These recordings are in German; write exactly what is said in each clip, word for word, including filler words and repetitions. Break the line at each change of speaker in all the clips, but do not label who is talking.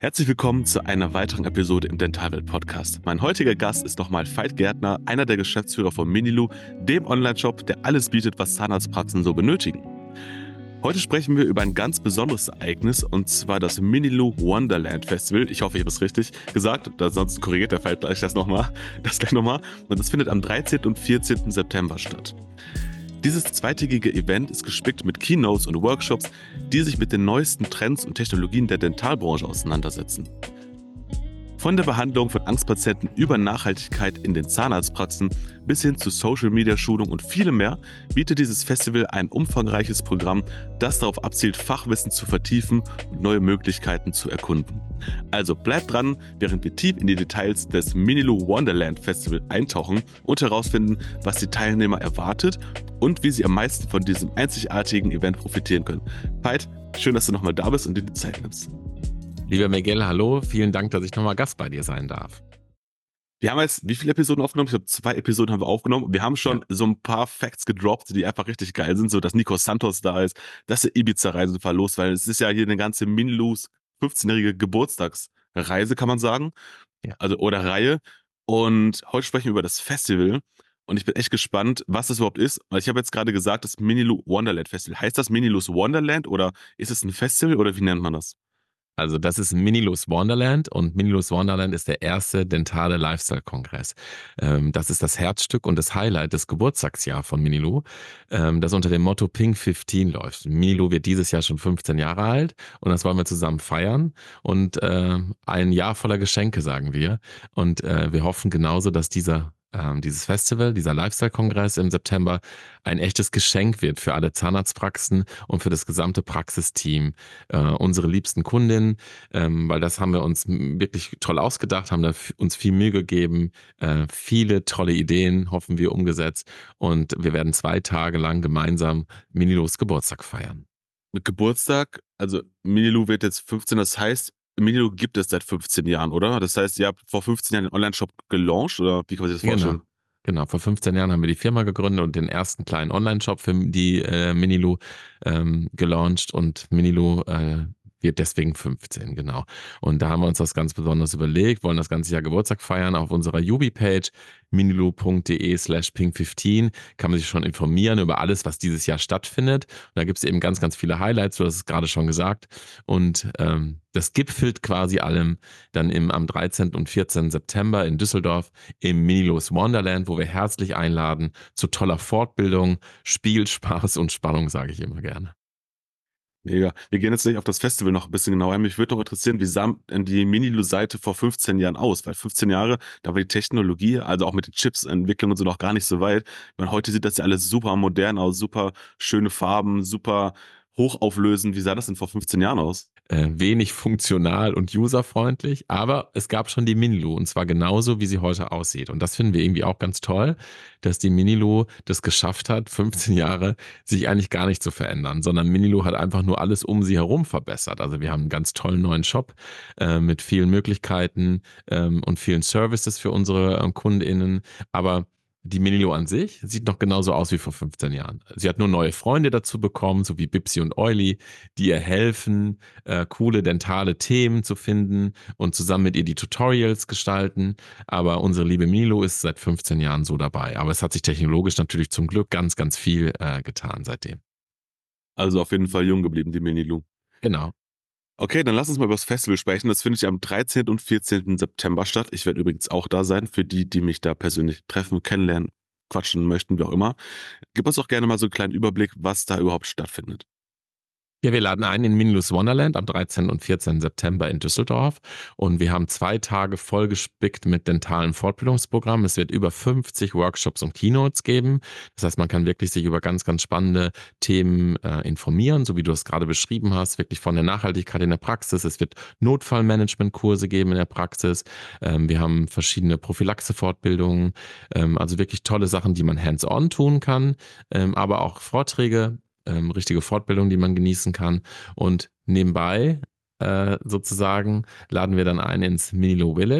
Herzlich willkommen zu einer weiteren Episode im Dentalwelt Podcast. Mein heutiger Gast ist nochmal Veit Gärtner, einer der Geschäftsführer von Minilu, dem Online-Shop, der alles bietet, was Zahnarztpraxen so benötigen. Heute sprechen wir über ein ganz besonderes Ereignis, und zwar das Minilu Wonderland Festival. Ich hoffe, ich habe es richtig gesagt, sonst korrigiert der Veit gleich das nochmal. Das gleich nochmal. Und das findet am dreizehnten und vierzehnten September statt. Dieses zweitägige Event ist gespickt mit Keynotes und Workshops, die sich mit den neuesten Trends und Technologien der Dentalbranche auseinandersetzen. Von der Behandlung von Angstpatienten über Nachhaltigkeit in den Zahnarztpraxen bis hin zu Social-Media-Schulung und vielem mehr bietet dieses Festival ein umfangreiches Programm, das darauf abzielt, Fachwissen zu vertiefen und neue Möglichkeiten zu erkunden. Also bleibt dran, während wir tief in die Details des Minilu Wonderland Festival eintauchen und herausfinden, was die Teilnehmer erwartet und wie sie am meisten von diesem einzigartigen Event profitieren können. Veit, schön, dass du nochmal da bist und dir die Zeit nimmst.
Lieber Miguel, hallo, vielen Dank, dass ich nochmal Gast bei dir sein darf.
Wir haben jetzt wie viele Episoden aufgenommen? Ich glaube, zwei Episoden haben wir aufgenommen. Wir haben schon ja. so ein paar Facts gedroppt, die einfach richtig geil sind. So, dass Nico Santos da ist, dass der Ibiza-Reise verlost, weil es ist ja hier eine ganze Minilus fünfzehnjährige Geburtstagsreise, kann man sagen. Ja. Also, oder Reihe. Und heute sprechen wir über das Festival. Und ich bin echt gespannt, was das überhaupt ist. Weil ich habe jetzt gerade gesagt, das Minilu Wonderland Festival. Heißt das Minilus Wonderland oder ist es ein Festival oder wie nennt man das?
Also das ist Minilus Wonderland, und Minilus Wonderland ist der erste dentale Lifestyle-Kongress. Ähm, das ist das Herzstück und das Highlight des Geburtstagsjahr von Minilu, ähm, das unter dem Motto Pink fünfzehn läuft. Minilu wird dieses Jahr schon fünfzehn Jahre alt, und das wollen wir zusammen feiern, und äh, ein Jahr voller Geschenke, sagen wir. Und äh, wir hoffen genauso, dass dieser dieses Festival, dieser Lifestyle-Kongress im September ein echtes Geschenk wird für alle Zahnarztpraxen und für das gesamte Praxisteam, äh, unsere liebsten Kundinnen, ähm, weil das haben wir uns wirklich toll ausgedacht, haben da uns viel Mühe gegeben, äh, viele tolle Ideen, hoffen wir, umgesetzt, und wir werden zwei Tage lang gemeinsam Minilus Geburtstag feiern.
Mit Geburtstag, also Minilu wird jetzt fünfzehn, das heißt, Minilu gibt es seit fünfzehn Jahren, oder? Das heißt, ihr habt vor fünfzehn Jahren den Online-Shop gelauncht, oder wie kann man sich das vorstellen?
Genau. Genau, vor fünfzehn Jahren haben wir die Firma gegründet und den ersten kleinen Online-Shop für die äh, Minilu ähm, gelauncht, und Minilu äh, wird deswegen fünfzehn, genau. Und da haben wir uns was ganz Besonderes überlegt, wollen das ganze Jahr Geburtstag feiern. Auf unserer Jubi-Page minilu.de slash pink15 kann man sich schon informieren über alles, was dieses Jahr stattfindet. Und da gibt es eben ganz, ganz viele Highlights, du hast es gerade schon gesagt. Und ähm, das gipfelt quasi allem dann im, am dreizehnten und vierzehnten September in Düsseldorf im Minilus Wonderland, wo wir herzlich einladen zu toller Fortbildung, Spiel, Spaß und Spannung, sage ich immer gerne.
Mega. Wir gehen jetzt gleich auf das Festival noch ein bisschen genauer ein. Mich würde doch interessieren, wie sah die Minilu-Seite vor fünfzehn Jahren aus? Weil fünfzehn Jahre, da war die Technologie, also auch mit den Chips-Entwicklung und so, noch gar nicht so weit. Ich meine, heute sieht das ja alles super modern aus, super schöne Farben, super hochauflösend. Wie sah das denn vor fünfzehn Jahren aus?
Äh, wenig funktional und userfreundlich, aber es gab schon die Minilu, und zwar genauso, wie sie heute aussieht. Und das finden wir irgendwie auch ganz toll, dass die Minilu das geschafft hat, fünfzehn Jahre sich eigentlich gar nicht zu verändern, sondern Minilu hat einfach nur alles um sie herum verbessert. Also wir haben einen ganz tollen neuen Shop äh, mit vielen Möglichkeiten ähm, und vielen Services für unsere äh, KundInnen, aber die Minilu an sich sieht noch genauso aus wie vor fünfzehn Jahren. Sie hat nur neue Freunde dazu bekommen, so wie Bipsi und Euli, die ihr helfen, äh, coole dentale Themen zu finden und zusammen mit ihr die Tutorials gestalten. Aber unsere liebe Minilu ist seit fünfzehn Jahren so dabei. Aber es hat sich technologisch natürlich zum Glück ganz, ganz viel äh, getan seitdem.
Also auf jeden Fall jung geblieben, die Minilu.
Genau.
Okay, dann lass uns mal über das Festival sprechen. Das findet ja am dreizehnten und vierzehnten September statt. Ich werde übrigens auch da sein, für die, die mich da persönlich treffen, kennenlernen, quatschen möchten, wie auch immer. Gib uns doch gerne mal so einen kleinen Überblick, was da überhaupt stattfindet.
Ja, wir laden ein in Minilus Wonderland am dreizehnten und vierzehnten September in Düsseldorf, und wir haben zwei Tage vollgespickt mit dentalen Fortbildungsprogrammen. Es wird über fünfzig Workshops und Keynotes geben. Das heißt, man kann wirklich sich über ganz, ganz spannende Themen äh, informieren, so wie du es gerade beschrieben hast, wirklich von der Nachhaltigkeit in der Praxis. Es wird Notfallmanagement-Kurse geben in der Praxis. Ähm, wir haben verschiedene Prophylaxe-Fortbildungen, ähm, also wirklich tolle Sachen, die man hands-on tun kann, ähm, aber auch Vorträge, ähm, richtige Fortbildung, die man genießen kann. Und nebenbei äh, sozusagen laden wir dann ein ins Minilu Village.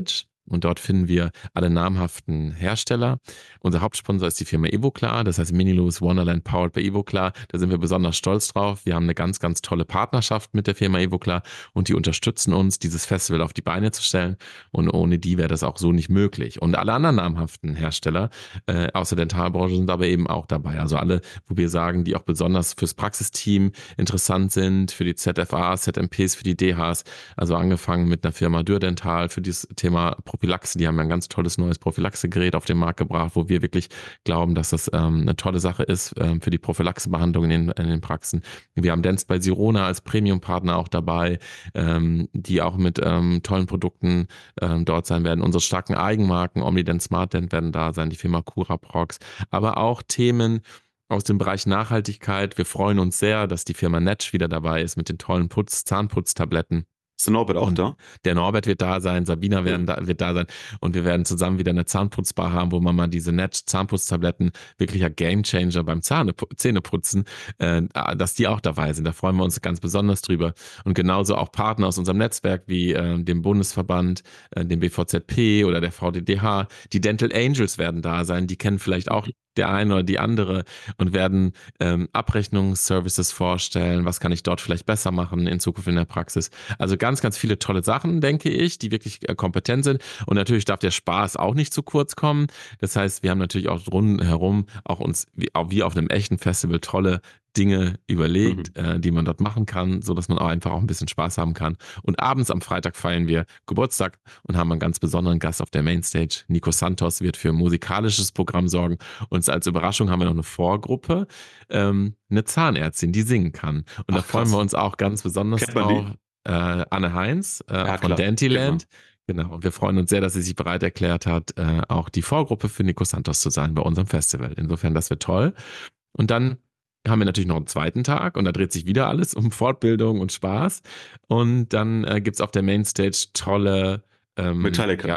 und dort finden wir alle namhaften Hersteller. Unser Hauptsponsor ist die Firma Evoclar, das heißt Miniloos Wonderland powered by Evoclar. Da sind wir besonders stolz drauf. Wir haben eine ganz, ganz tolle Partnerschaft mit der Firma Evoclar und die unterstützen uns, dieses Festival auf die Beine zu stellen, und ohne die wäre das auch so nicht möglich. Und alle anderen namhaften Hersteller äh, aus der Dentalbranche sind aber eben auch dabei. Also alle, wo wir sagen, die auch besonders fürs Praxisteam interessant sind, für die Z F As, Z M Ps, für die D Hs. Also angefangen mit einer Firma Dürr-Dental für dieses Thema Prophylaxe. Die haben ein ganz tolles neues Prophylaxegerät auf den Markt gebracht, wo wir wirklich glauben, dass das ähm, eine tolle Sache ist ähm, für die Prophylaxebehandlung in den, in den Praxen. Wir haben Dentsply bei Sirona als Premium-Partner auch dabei, ähm, die auch mit ähm, tollen Produkten ähm, dort sein werden. Unsere starken Eigenmarken, Omnident, SmartDent werden da sein, die Firma Curaprox, aber auch Themen aus dem Bereich Nachhaltigkeit. Wir freuen uns sehr, dass die Firma Netsch wieder dabei ist mit den tollen Putz, Zahnputztabletten.
Ist der Norbert auch
Und
da?
der Norbert wird da sein, Sabina werden da, wird da sein und wir werden zusammen wieder eine Zahnputzbar haben, wo man mal diese Netsch Zahnputztabletten, wirklicher Gamechanger beim Zahne, Zähneputzen, äh, dass die auch dabei sind. Da freuen wir uns ganz besonders drüber. Und genauso auch Partner aus unserem Netzwerk wie äh, dem Bundesverband, äh, dem B V Z P oder der V D D H. Die Dental Angels werden da sein. Die kennen vielleicht auch der eine oder die andere und werden ähm, Abrechnungsservices vorstellen. Was kann ich dort vielleicht besser machen in Zukunft in der Praxis? Also ganz, ganz viele tolle Sachen, denke ich, die wirklich äh, kompetent sind. Und natürlich darf der Spaß auch nicht zu kurz kommen. Das heißt, wir haben natürlich auch rundherum auch uns wie, auch wie auf einem echten Festival tolle Dinge überlegt,
Mhm.
äh, die man dort machen kann, so dass man auch einfach auch ein bisschen Spaß haben kann. Und abends am Freitag feiern wir Geburtstag und haben einen ganz besonderen Gast auf der Mainstage. Nico Santos wird für ein musikalisches Programm sorgen. Und als Überraschung haben wir noch eine Vorgruppe, ähm, eine Zahnärztin, die singen kann. Und da
Ach,
freuen wir
krass.
uns auch ganz besonders
Kennt man
drauf.
die?
Äh, Anne Heinz äh,
Ja,
von
klar. Kennt man.
Dantyland. Genau, und wir freuen uns sehr, dass sie sich bereit erklärt hat, äh, auch die Vorgruppe für Nico Santos zu sein bei unserem Festival. Insofern, das wird toll. Und dann haben wir natürlich noch einen zweiten Tag und da dreht sich wieder alles um Fortbildung und Spaß. Und dann äh, gibt es auf der Mainstage tolle, ähm,
Metallica.
ja,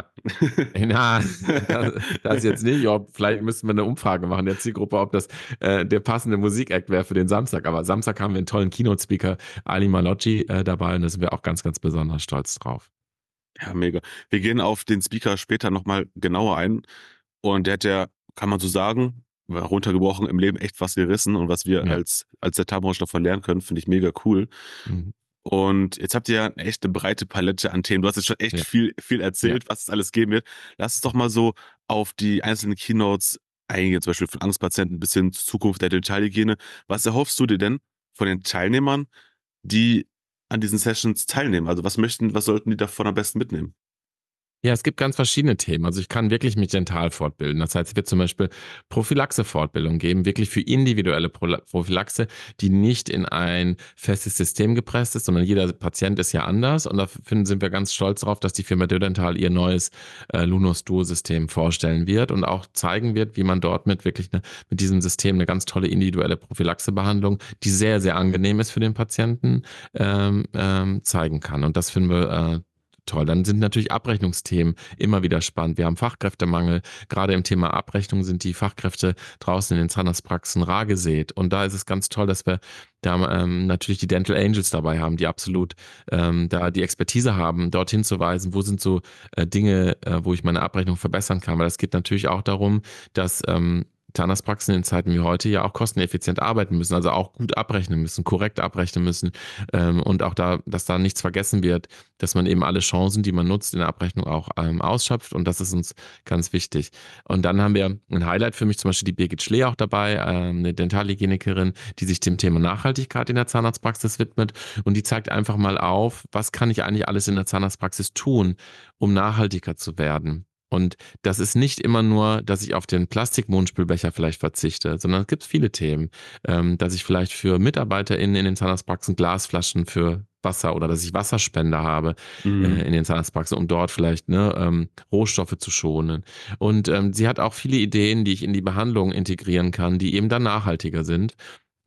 na, das, das jetzt nicht. Ob, vielleicht müssten wir eine Umfrage machen der Zielgruppe, ob das äh, der passende Musikakt wäre für den Samstag. Aber Samstag haben wir einen tollen Keynote-Speaker, Ali Malocci, äh, dabei und da sind wir auch ganz, ganz besonders stolz drauf.
Ja, mega. Wir gehen auf den Speaker später nochmal genauer ein. Und der hat ja, kann man so sagen, runtergebrochen im Leben echt was gerissen. Und was wir
Ja.
als, als Dentalbranche davon lernen können, finde ich mega cool.
Mhm.
Und jetzt habt ihr ja eine echte breite Palette an Themen. Du hast jetzt schon echt
Ja.
viel, viel erzählt, was es alles geben wird. Lass uns doch mal so auf die einzelnen Keynotes eingehen, zum Beispiel von Angstpatienten bis hin zur Zukunft der Dentalhygiene. Was erhoffst du dir denn von den Teilnehmern, die an diesen Sessions teilnehmen? Also was möchten, was sollten die davon am besten mitnehmen?
Ja, es gibt ganz verschiedene Themen. Also ich kann wirklich mich dental fortbilden. Das heißt, es wird zum Beispiel Prophylaxe-Fortbildung geben, wirklich für individuelle Pro- Prophylaxe, die nicht in ein festes System gepresst ist, sondern jeder Patient ist ja anders. Und da finden, sind wir ganz stolz darauf, dass die Firma Dürdental ihr neues äh, Lunos Duo-System vorstellen wird und auch zeigen wird, wie man dort mit wirklich eine, mit diesem System eine ganz tolle individuelle Prophylaxe-Behandlung, die sehr, sehr angenehm ist für den Patienten, ähm, ähm, zeigen kann. Und das finden wir äh, toll. Dann sind natürlich Abrechnungsthemen immer wieder spannend. Wir haben Fachkräftemangel. Gerade im Thema Abrechnung sind die Fachkräfte draußen in den Zahnarztpraxen rar gesät. Und da ist es ganz toll, dass wir da ähm, natürlich die Dental Angels dabei haben, die absolut ähm, da die Expertise haben, dorthin zu weisen, wo sind so äh, Dinge, äh, wo ich meine Abrechnung verbessern kann. Weil es geht natürlich auch darum, dass ähm, Zahnarztpraxen in Zeiten wie heute ja auch kosteneffizient arbeiten müssen, also auch gut abrechnen müssen, korrekt abrechnen müssen ähm, und auch da, dass da nichts vergessen wird, dass man eben alle Chancen, die man nutzt in der Abrechnung auch ähm, ausschöpft und das ist uns ganz wichtig. Und dann haben wir ein Highlight für mich, zum Beispiel die Birgit Schlee auch dabei, ähm, eine Dentalhygienikerin, die sich dem Thema Nachhaltigkeit in der Zahnarztpraxis widmet und die zeigt einfach mal auf, was kann ich eigentlich alles in der Zahnarztpraxis tun, um nachhaltiger zu werden. Und das ist nicht immer nur, dass ich auf den Plastik-Mundspülbecher vielleicht verzichte, sondern es gibt viele Themen, ähm, dass ich vielleicht für MitarbeiterInnen in den Zahnarztpraxen Glasflaschen für Wasser oder dass ich Wasserspender habe äh,
Mhm.
in den Zahnarztpraxen, um dort vielleicht ne, ähm, Rohstoffe zu schonen. Und ähm, sie hat auch viele Ideen, die ich in die Behandlung integrieren kann, die eben dann nachhaltiger sind.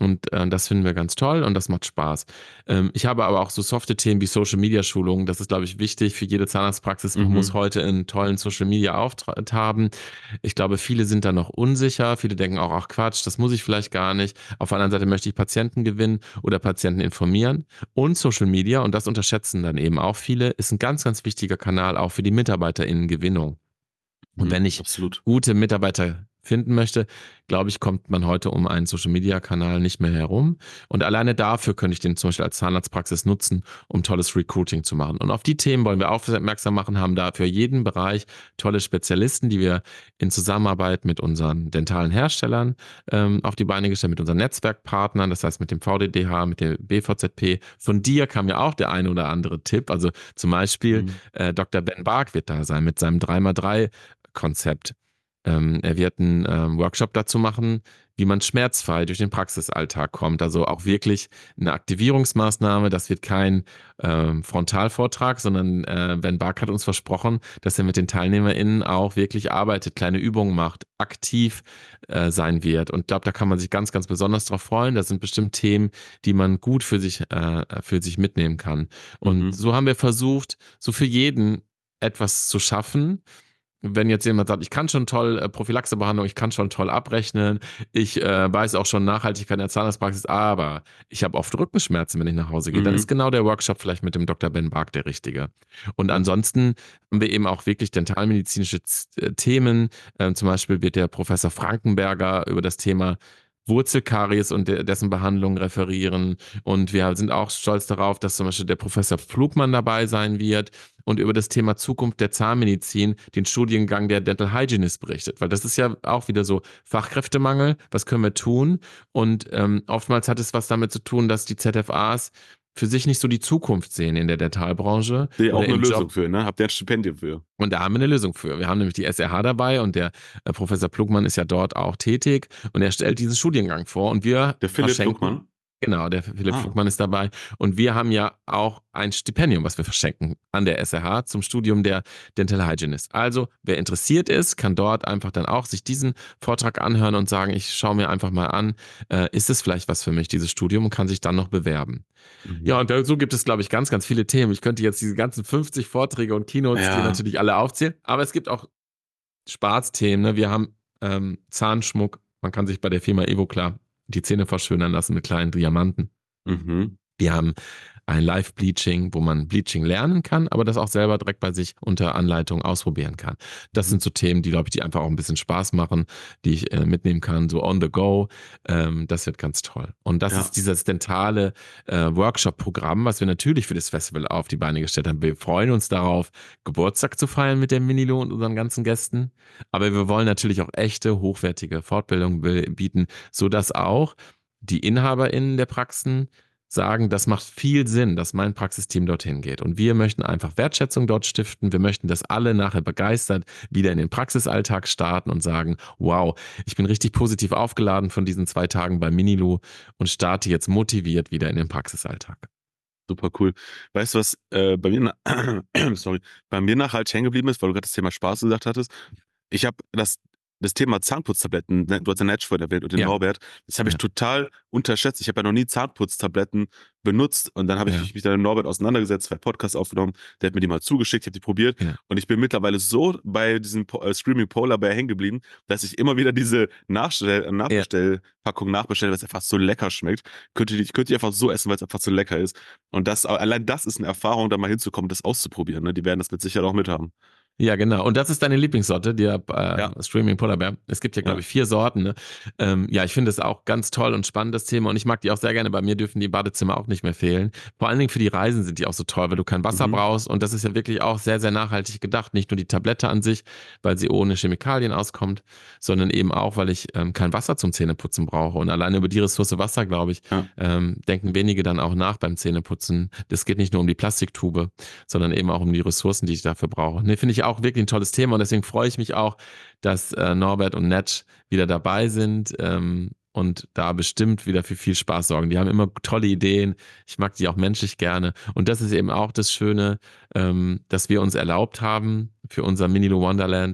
Und äh, das finden wir ganz toll und das macht Spaß. Ähm, ich habe aber auch so softe Themen wie Social-Media-Schulungen. Das ist, glaube ich, wichtig für jede Zahnarztpraxis. Man muss
Mhm.
heute einen tollen Social-Media-Auftritt haben. Ich glaube, viele sind da noch unsicher. Viele denken auch, ach Quatsch, das muss ich vielleicht gar nicht. Auf der anderen Seite möchte ich Patienten gewinnen oder Patienten informieren. Und Social Media, und das unterschätzen dann eben auch viele, ist ein ganz, ganz wichtiger Kanal auch für die MitarbeiterInnen-Gewinnung. Und
Mhm.
wenn ich
Absolut.
gute Mitarbeiter finden möchte, glaube ich, kommt man heute um einen Social-Media-Kanal nicht mehr herum. Und alleine dafür könnte ich den zum Beispiel als Zahnarztpraxis nutzen, um tolles Recruiting zu machen. Und auf die Themen wollen wir aufmerksam machen, haben da für jeden Bereich tolle Spezialisten, die wir in Zusammenarbeit mit unseren dentalen Herstellern ähm, auf die Beine gestellt, mit unseren Netzwerkpartnern, das heißt mit dem V D D H, mit der B V Z P. Von dir kam ja auch der eine oder andere Tipp. Also zum Beispiel
Mhm.
äh, Doktor Ben Bark wird da sein mit seinem drei mal drei Konzept. Ähm, er wird einen ähm, Workshop dazu machen, wie man schmerzfrei durch den Praxisalltag kommt. Also auch wirklich eine Aktivierungsmaßnahme. Das wird kein ähm, Frontalvortrag, sondern äh, Ben Bark hat uns versprochen, dass er mit den TeilnehmerInnen auch wirklich arbeitet, kleine Übungen macht, aktiv äh, sein wird. Und ich glaube, da kann man sich ganz, ganz besonders drauf freuen. Das sind bestimmt Themen, die man gut für sich, äh, für sich mitnehmen kann. Und
Mhm.
so haben wir versucht, so für jeden etwas zu schaffen. Wenn jetzt jemand sagt, ich kann schon toll äh, Prophylaxebehandlung, ich kann schon toll abrechnen, ich äh, weiß auch schon Nachhaltigkeit in der Zahnarztpraxis, aber ich habe oft Rückenschmerzen, wenn ich nach Hause gehe, dann ist
Mhm.
genau der Workshop vielleicht mit dem Doktor Ben Bark der richtige. Und
Ja.
ansonsten haben wir eben auch wirklich dentalmedizinische Z- äh, Themen. Ähm, zum Beispiel wird der Professor Frankenberger über das Thema Wurzelkaries und de dessen Behandlung referieren. Und wir sind auch stolz darauf, dass zum Beispiel der Professor Pflugmann dabei sein wird und über das Thema Zukunft der Zahnmedizin, den Studiengang der Dental Hygienist berichtet. Weil das ist ja auch wieder so Fachkräftemangel. Was können wir tun? Und ähm, oftmals hat es was damit zu tun, dass die Z F As für sich nicht so die Zukunft sehen in der Dentalbranche
Sehe auch
oder
eine
im
Lösung
Job.
für, ne? Habt ihr ein Stipendium für?
Und da haben wir eine Lösung für. Wir haben nämlich die S R H dabei und der äh, Professor Plugmann ist ja dort auch tätig und er stellt diesen Studiengang vor und wir
Der Philipp
verschenken,
Luckmann?
genau, der Philipp
Ah.
Plugmann ist dabei und wir haben ja auch ein Stipendium, was wir verschenken an der S R H zum Studium der Dental Hygienist. Also, wer interessiert ist, kann dort einfach dann auch sich diesen Vortrag anhören und sagen, ich schaue mir einfach mal an, äh, ist es vielleicht was für mich, dieses Studium, und kann sich dann noch bewerben.
Mhm.
Ja, und da, so gibt es, glaube ich, ganz, ganz viele Themen. Ich könnte jetzt diese ganzen fünfzig Vorträge und Keynotes dir
Ja.
natürlich alle aufzählen, aber es gibt auch Spaßthemen. Ne? Wir haben ähm, Zahnschmuck. Man kann sich bei der Firma Evoclar die Zähne verschönern lassen mit kleinen Diamanten.
Mhm.
Wir haben ein Live-Bleaching, wo man Bleaching lernen kann, aber das auch selber direkt bei sich unter Anleitung ausprobieren kann. Das
Mhm.
sind so Themen, die, glaube ich, die einfach auch ein bisschen Spaß machen, die ich äh, mitnehmen kann, so on the go. Ähm, das wird ganz toll. Und das
Ja.
ist dieses dentale äh, Workshop-Programm, was wir natürlich für das Festival auf die Beine gestellt haben. Wir freuen uns darauf, Geburtstag zu feiern mit der Minilo und unseren ganzen Gästen. Aber wir wollen natürlich auch echte, hochwertige Fortbildung bieten, sodass auch die InhaberInnen der Praxen sagen, das macht viel Sinn, dass mein Praxisteam dorthin geht. Und wir möchten einfach Wertschätzung dort stiften. Wir möchten, dass alle nachher begeistert wieder in den Praxisalltag starten und sagen, wow, ich bin richtig positiv aufgeladen von diesen zwei Tagen bei Minilu und starte jetzt motiviert wieder in den Praxisalltag.
Super cool. Weißt du, was äh, bei mir, na- sorry, bei mir nachhaltig hängen geblieben ist, weil du gerade das Thema Spaß gesagt hattest? Ich habe das, das Thema Zahnputztabletten, ne, du hast den Natch vorhin erwähnt und den
Ja,
Norbert, das habe ich
ja,
total unterschätzt. Ich habe ja noch nie Zahnputztabletten benutzt und dann habe ich
ja,
mich mit dem Norbert auseinandergesetzt, zwei Podcasts aufgenommen, der hat mir die mal zugeschickt, ich habe die probiert
ja,
und ich bin mittlerweile so bei diesem Po- äh, Screaming Polar Bear hängen geblieben, dass ich immer wieder diese Nachstell äh,
ja.
Nachbestellpackung nachbestelle, weil es einfach so lecker schmeckt. Könnte ich, könnte ich einfach so essen, weil es einfach so lecker ist. Und das, allein das ist eine Erfahrung, da mal hinzukommen, das auszuprobieren. Ne? Die werden das mit Sicherheit auch mithaben.
Ja, genau. Und das ist deine Lieblingssorte, der
Ja,
äh, Streaming Polar Bear. Es gibt ja, glaube
ja.
ich, vier Sorten. Ne? Ähm, ja, ich finde es auch ganz toll und spannend, das Thema. Und ich mag die auch sehr gerne. Bei mir dürfen die Badezimmer auch nicht mehr fehlen. Vor allen Dingen für die Reisen sind die auch so toll, weil du kein Wasser
Mhm.
brauchst. Und das ist ja wirklich auch sehr, sehr nachhaltig gedacht. Nicht nur die Tablette an sich, weil sie ohne Chemikalien auskommt, sondern eben auch, weil ich ähm, kein Wasser zum Zähneputzen brauche. Und alleine über die Ressource Wasser, glaube ich,
Ja.
ähm, denken wenige dann auch nach beim Zähneputzen. Das geht nicht nur um die Plastiktube, sondern eben auch um die Ressourcen, die ich dafür brauche. Ne, finde ich auch wirklich ein tolles Thema und deswegen freue ich mich auch, dass äh, Norbert und Netsch wieder dabei sind ähm, und da bestimmt wieder für viel Spaß sorgen. Die haben immer tolle Ideen. Ich mag die auch menschlich gerne. Und das ist eben auch das Schöne, ähm, dass wir uns erlaubt haben für unser Mini Wonderland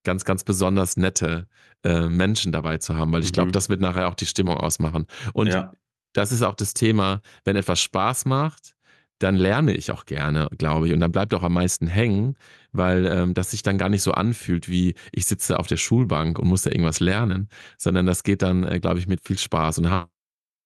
ganz, ganz besonders nette äh, Menschen dabei zu haben, weil ich glaube,
Mhm.
das wird nachher auch die Stimmung ausmachen. Und
Ja.
das ist auch das Thema, wenn etwas Spaß macht, dann lerne ich auch gerne, glaube ich. Und dann bleibt auch am meisten hängen, weil ähm, das sich dann gar nicht so anfühlt, wie ich sitze auf der Schulbank und muss da irgendwas lernen, sondern das geht dann, äh, glaube ich, mit viel Spaß. Und ha-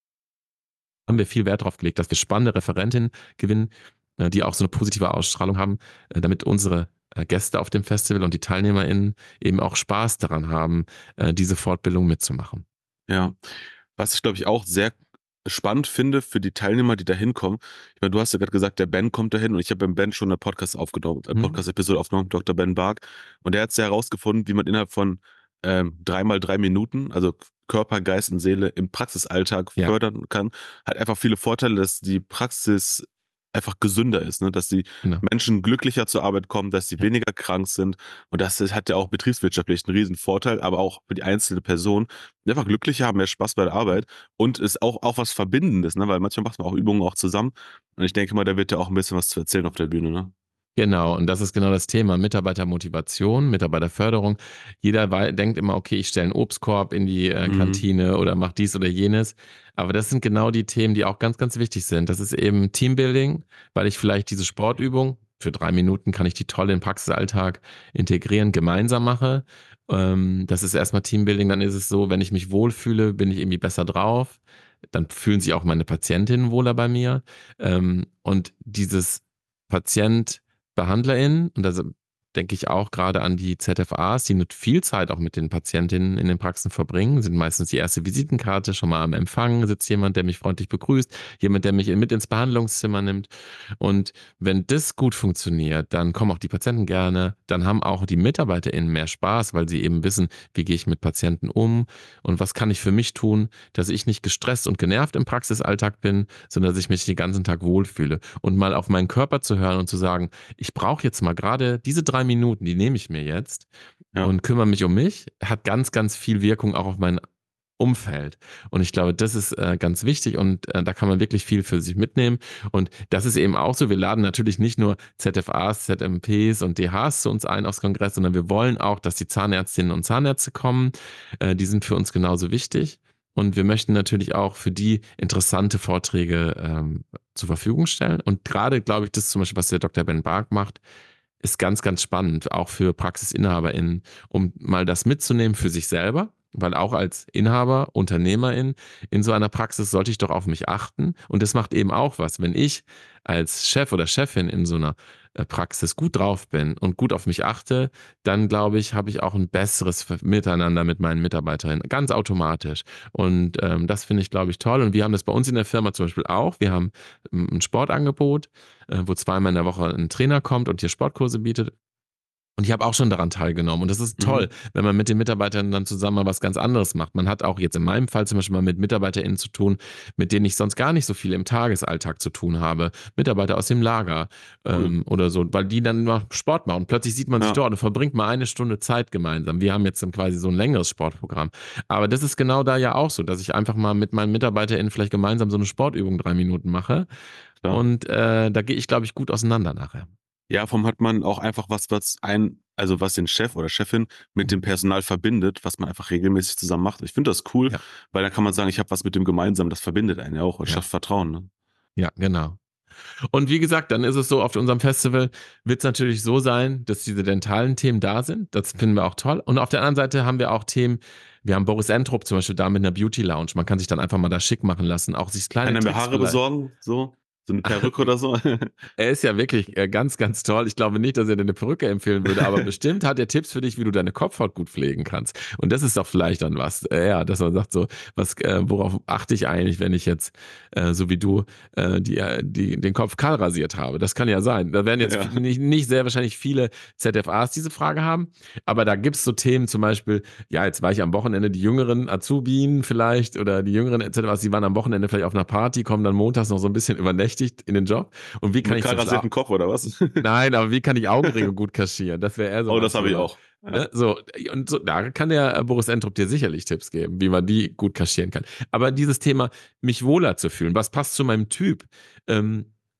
haben wir viel Wert darauf gelegt, dass wir spannende Referentinnen gewinnen, äh, die auch so eine positive Ausstrahlung haben, äh, damit unsere äh, Gäste auf dem Festival und die TeilnehmerInnen eben auch Spaß daran haben, äh, diese Fortbildung mitzumachen.
Ja. Was ich, glaube ich, auch sehr spannend finde für die Teilnehmer, die da hinkommen. Ich meine, du hast ja gerade gesagt, der Ben kommt dahin und ich habe beim Ben schon eine Podcast aufgenommen, eine
Mhm.
Podcast-Episode aufgenommen, Doktor Ben Bark. Und der hat es ja herausgefunden, wie man innerhalb von ähm, drei mal drei Minuten, also Körper, Geist und Seele im Praxisalltag
Ja,
fördern kann. Hat einfach viele Vorteile, dass die Praxis einfach gesünder ist, ne? Dass die
genau.
Menschen glücklicher zur Arbeit kommen, dass sie
Ja.
weniger krank sind. Und das ist- hat ja auch betriebswirtschaftlich einen riesen Vorteil, aber auch für die einzelne Person. Die einfach glücklicher, haben mehr Spaß bei der Arbeit und ist auch, auch was Verbindendes, ne? Weil manchmal macht man auch Übungen auch zusammen. Und ich denke mal, da wird ja auch ein bisschen was zu erzählen auf der Bühne, ne?
Genau, und das ist genau das Thema Mitarbeitermotivation, Mitarbeiterförderung. Jeder wei- denkt immer, okay, ich stelle einen Obstkorb in die äh,
Mhm.
Kantine oder mache dies oder jenes. Aber das sind genau die Themen, die auch ganz, ganz wichtig sind. Das ist eben Teambuilding, weil ich vielleicht diese Sportübung, für drei Minuten kann ich die toll in den Praxisalltag integrieren, gemeinsam mache. Ähm, das ist erstmal Teambuilding. Dann ist es so, wenn ich mich wohlfühle, bin ich irgendwie besser drauf. Dann fühlen sich auch meine Patientinnen wohler bei mir. Ähm, und dieses Patient BehandlerInnen, und da denke ich auch gerade an die Z F As, die mit viel Zeit auch mit den Patientinnen in den Praxen verbringen, sind meistens die erste Visitenkarte, schon mal am Empfang sitzt jemand, der mich freundlich begrüßt, jemand, der mich mit ins Behandlungszimmer nimmt. Und wenn das gut funktioniert, dann kommen auch die Patienten gerne, dann haben auch die MitarbeiterInnen mehr Spaß, weil sie eben wissen, wie gehe ich mit Patienten um und was kann ich für mich tun, dass ich nicht gestresst und genervt im Praxisalltag bin, sondern dass ich mich den ganzen Tag wohlfühle. Und mal auf meinen Körper zu hören und zu sagen, ich brauche jetzt mal gerade diese drei Minuten, die nehme ich mir jetzt
Ja.
und kümmere mich um mich, hat ganz, ganz viel Wirkung auch auf mein Umfeld. Und ich glaube, das ist äh, ganz wichtig und äh, da kann man wirklich viel für sich mitnehmen. Und das ist eben auch so, wir laden natürlich nicht nur Z F As, Z M Ps und D Hs zu uns ein aufs Kongress, sondern wir wollen auch, dass die Zahnärztinnen und Zahnärzte kommen. Äh, die sind für uns genauso wichtig. Und wir möchten natürlich auch für die interessante Vorträge ähm, zur Verfügung stellen. Und gerade, glaube ich, das zum Beispiel, was der Doktor Ben Bark macht, ist ganz, ganz spannend, auch für PraxisinhaberInnen, um mal das mitzunehmen für sich selber. Weil auch als Inhaber, Unternehmerin in so einer Praxis sollte ich doch auf mich achten. Und das macht eben auch was. Wenn ich als Chef oder Chefin in so einer äh, Praxis gut drauf bin und gut auf mich achte, dann glaube ich, habe ich auch ein besseres Miteinander mit meinen Mitarbeiterinnen, ganz automatisch. Und ähm, das finde ich, glaube ich, toll. Und wir haben das bei uns in der Firma zum Beispiel auch. Wir haben ähm, ein Sportangebot, äh, wo zweimal in der Woche ein Trainer kommt und hier Sportkurse bietet. Und ich habe auch schon daran teilgenommen. Und das ist toll,
Mhm.
wenn man mit den Mitarbeitern dann zusammen mal was ganz anderes macht. Man hat auch jetzt in meinem Fall zum Beispiel mal mit MitarbeiterInnen zu tun, mit denen ich sonst gar nicht so viel im Tagesalltag zu tun habe. Mitarbeiter aus dem Lager
Cool.
ähm, oder so, weil die dann immer Sport machen. Und plötzlich sieht man sich
Ja.
dort und verbringt mal eine Stunde Zeit gemeinsam. Wir haben jetzt dann quasi so ein längeres Sportprogramm. Aber das ist genau da ja auch so, dass ich einfach mal mit meinen MitarbeiterInnen vielleicht gemeinsam so eine Sportübung drei Minuten mache.
Klar.
Und äh, da gehe ich, glaube ich, gut auseinander nachher.
Ja, vom hat man auch einfach was, was ein, also was den Chef oder Chefin mit dem Personal verbindet, was man einfach regelmäßig zusammen macht. Ich finde das cool,
Ja,
weil dann kann man sagen, ich habe was mit dem gemeinsam, das verbindet einen ja auch und
ja,
schafft Vertrauen, ne?
ja, genau. Und wie gesagt, dann ist es so, auf unserem Festival wird es natürlich so sein, dass diese dentalen Themen da sind. Das finden wir auch toll. Und auf der anderen Seite haben wir auch Themen, wir haben Boris Entrup zum Beispiel da mit einer Beauty Lounge. Man kann sich dann einfach mal da schick machen lassen, auch sich kleine
Kann er mir
Tricks
Haare
vielleicht.
besorgen, so? So eine Perücke oder so?
Er ist ja wirklich äh, ganz, ganz toll. Ich glaube nicht, dass er dir eine Perücke empfehlen würde, aber bestimmt hat er Tipps für dich, wie du deine Kopfhaut gut pflegen kannst. Und das ist doch vielleicht dann was, äh, ja, dass man sagt so, was, äh, worauf achte ich eigentlich, wenn ich jetzt, äh, so wie du, äh, die, äh, die, den Kopf kahl rasiert habe? Das kann ja sein. Da werden jetzt
Ja,
nicht, nicht sehr wahrscheinlich viele Z F As diese Frage haben, aber da gibt's so Themen zum Beispiel, ja, jetzt war ich am Wochenende die jüngeren Azubien vielleicht oder die jüngeren Z F As, die waren am Wochenende vielleicht auf einer Party, kommen dann montags noch so ein bisschen übernächtigt in den Job. Und wie kann
mit
ich
kahl
zum Beispiel auch,
rasierten Kopf oder was?
nein, aber wie kann ich Augenringe gut kaschieren? Das wäre eher so
Oh,
mein
das habe ich
Thema.
auch. Ja,
Ne? So, und so, da kann der äh, Boris Entrup dir sicherlich Tipps geben, wie man die gut kaschieren kann. Aber dieses Thema, mich wohler zu fühlen, was passt zu meinem Typ? Ähm,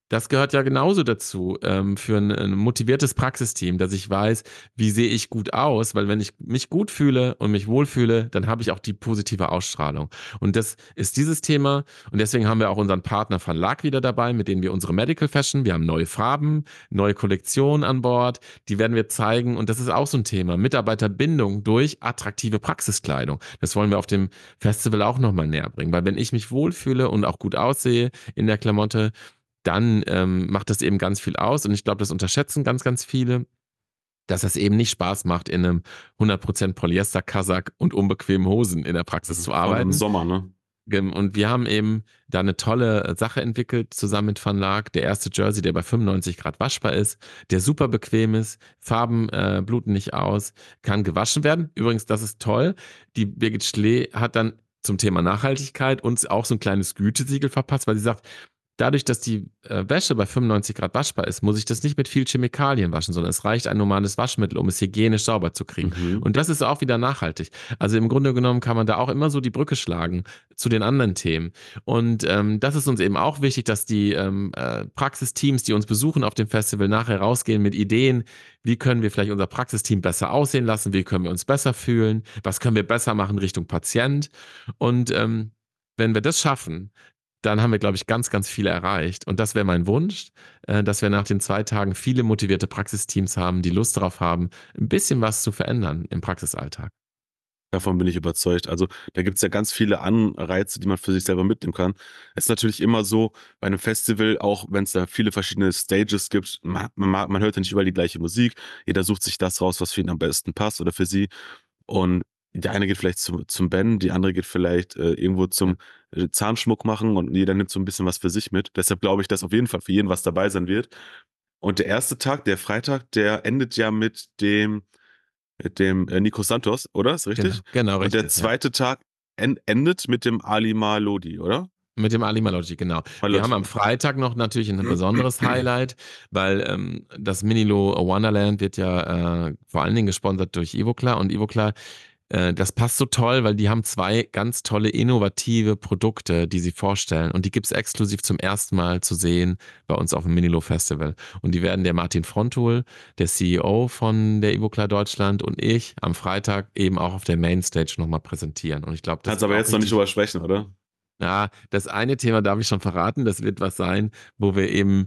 Das gehört ja genauso dazu, ähm, für ein, ein motiviertes Praxisteam, dass ich weiß, wie sehe ich gut aus, weil wenn ich mich gut fühle und mich wohlfühle, dann habe ich auch die positive Ausstrahlung. Und das ist dieses Thema und deswegen haben wir auch unseren Partner Verlag wieder dabei, mit dem wir unsere Medical Fashion, wir haben neue Farben, neue Kollektionen an Bord, die werden wir zeigen und das ist auch so ein Thema, Mitarbeiterbindung durch attraktive Praxiskleidung. Das wollen wir auf dem Festival auch nochmal näher bringen, weil wenn ich mich wohlfühle und auch gut aussehe in der Klamotte, dann ähm, macht das eben ganz viel aus. Und ich glaube, das unterschätzen ganz, ganz viele, dass es eben nicht Spaß macht, in einem hundert Prozent Polyester-Kasak und unbequemen Hosen in der Praxis
Mhm.
zu
Vor allem im
arbeiten.
Sommer, ne?
Gem- Und wir haben eben da eine tolle äh, Sache entwickelt, zusammen mit Van Laak. Der erste Jersey, der bei fünfundneunzig Grad waschbar ist, der super bequem ist, Farben äh, bluten nicht aus, kann gewaschen werden. Übrigens, das ist toll. Die Birgit Schlee hat dann zum Thema Nachhaltigkeit uns auch so ein kleines Gütesiegel verpasst, weil sie sagt, dadurch, dass die äh, Wäsche bei fünfundneunzig Grad waschbar ist, muss ich das nicht mit viel Chemikalien waschen, sondern es reicht ein normales Waschmittel, um es hygienisch sauber zu kriegen.
Mhm.
Und das ist auch wieder nachhaltig. Also im Grunde genommen kann man da auch immer so die Brücke schlagen zu den anderen Themen. Und ähm, das ist uns eben auch wichtig, dass die ähm, äh, Praxisteams, die uns besuchen auf dem Festival, nachher rausgehen mit Ideen, wie können wir vielleicht unser Praxisteam besser aussehen lassen, wie können wir uns besser fühlen, was können wir besser machen Richtung Patient. Und ähm, wenn wir das schaffen, dann haben wir, glaube ich, ganz, ganz viel erreicht. Und das wäre mein Wunsch, äh, dass wir nach den zwei Tagen viele motivierte Praxisteams haben, die Lust darauf haben, ein bisschen was zu verändern im Praxisalltag.
Davon bin ich überzeugt. Also, da gibt's ja ganz viele Anreize, die man für sich selber mitnehmen kann. Es ist natürlich immer so bei einem Festival, auch wenn es da viele verschiedene Stages gibt, ma man man hört ja nicht überall die gleiche Musik. Jeder sucht sich das raus, was für ihn am besten passt oder für sie. Und der eine geht vielleicht zu zum Ben, die andere geht vielleicht, äh, irgendwo
Ja,
zum, äh, Zahnschmuck machen und jeder nimmt so ein bisschen was für sich mit. Deshalb glaube ich, dass auf jeden Fall für jeden was dabei sein wird. Und der erste Tag, der Freitag, der endet ja mit dem mit dem, äh, Nico Santos, oder? Ist
genau,
richtig?
genau,
Und der
richtig, ja.
zweite Tag en endet mit dem Ali Malodi, oder?
Mit dem Ali Malocci, genau. Wir haben
Maloti.
am Freitag noch natürlich ein besonderes Highlight, weil ähm, das Minilo Wonderland wird ja äh, vor allen Dingen gesponsert durch Ivoclar und Ivoclar, äh, das passt so toll, weil die haben zwei ganz tolle innovative Produkte, die sie vorstellen und die gibt's exklusiv zum ersten Mal zu sehen bei uns auf dem Minilo Festival und die werden der Martin Frontul, der C E O von der Ivoclar Deutschland und ich am Freitag eben auch auf der Mainstage nochmal präsentieren und ich glaube, das
Kannst
wird
aber
auch
jetzt noch nicht
richtig.
drüber sprechen, oder?
Ja, das eine Thema darf ich schon verraten. Das wird was sein, wo wir eben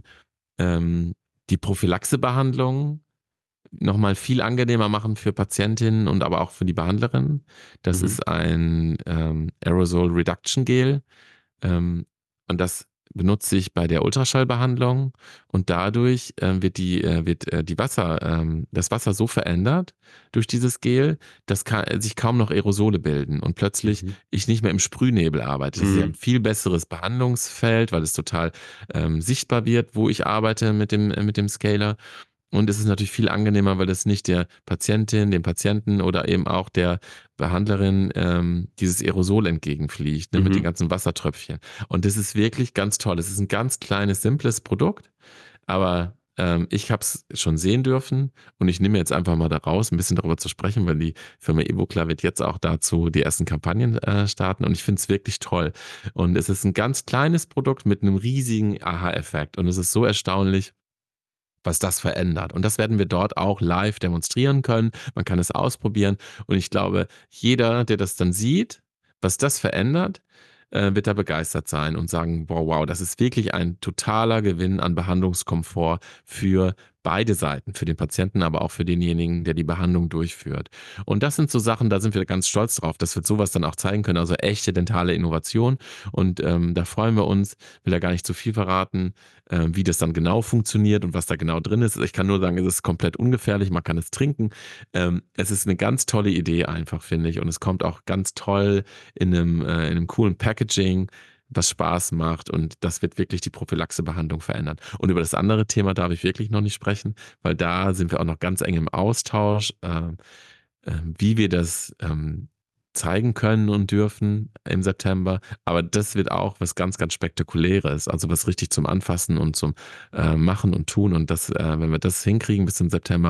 ähm, die Prophylaxebehandlung nochmal viel angenehmer machen für Patientinnen und aber auch für die Behandlerin. Das
Mhm.
ist ein ähm, Aerosol Reduction Gel. Ähm, und das benutze ich bei der Ultraschallbehandlung und dadurch ähm, wird die, äh, wird, äh, die Wasser, ähm, das Wasser so verändert durch dieses Gel, dass ka sich kaum noch Aerosole bilden und plötzlich
Mhm.
ich nicht mehr im Sprühnebel arbeite. Das ist ja ein
Mhm.
viel besseres Behandlungsfeld, weil es total ähm, sichtbar wird, wo ich arbeite mit dem, äh, mit dem Scaler. Und es ist natürlich viel angenehmer, weil es nicht der Patientin, dem Patienten oder eben auch der Behandlerin ähm, dieses Aerosol entgegenfliegt, ne, mit den
Mhm.
ganzen Wassertröpfchen. Und das ist wirklich ganz toll. Es ist ein ganz kleines, simples Produkt, aber ähm, ich habe es schon sehen dürfen und ich nehme jetzt einfach mal da raus, ein bisschen darüber zu sprechen, weil die Firma Evoclar wird jetzt auch dazu die ersten Kampagnen äh, starten und ich finde es wirklich toll. Und es ist ein ganz kleines Produkt mit einem riesigen Aha-Effekt und es ist so erstaunlich, was das verändert. Und das werden wir dort auch live demonstrieren können. Man kann es ausprobieren. Und ich glaube, jeder, der das dann sieht, was das verändert, äh, wird da begeistert sein und sagen, wow, wow, das ist wirklich ein totaler Gewinn an Behandlungskomfort für beide Seiten, für den Patienten, aber auch für denjenigen, der die Behandlung durchführt. Und das sind so Sachen, da sind wir ganz stolz drauf, dass wir sowas dann auch zeigen können, also echte dentale Innovation. Und ähm, da freuen wir uns, will da gar nicht zu viel verraten, äh, wie das dann genau funktioniert und was da genau drin ist. Ich kann nur sagen, es ist komplett ungefährlich, man kann es trinken. Ähm, es ist eine ganz tolle Idee einfach, finde ich. Und es kommt auch ganz toll in einem, äh, in einem coolen Packaging, was Spaß macht. Und das wird wirklich die Prophylaxebehandlung verändern. Und über das andere Thema darf ich wirklich noch nicht sprechen, weil da sind wir auch noch ganz eng im Austausch, äh, äh, wie wir das ähm, zeigen können und dürfen im September. Aber das wird auch was ganz, ganz Spektakuläres, also was richtig zum Anfassen und zum äh, Machen und Tun. Und das, äh, wenn wir das hinkriegen bis zum September,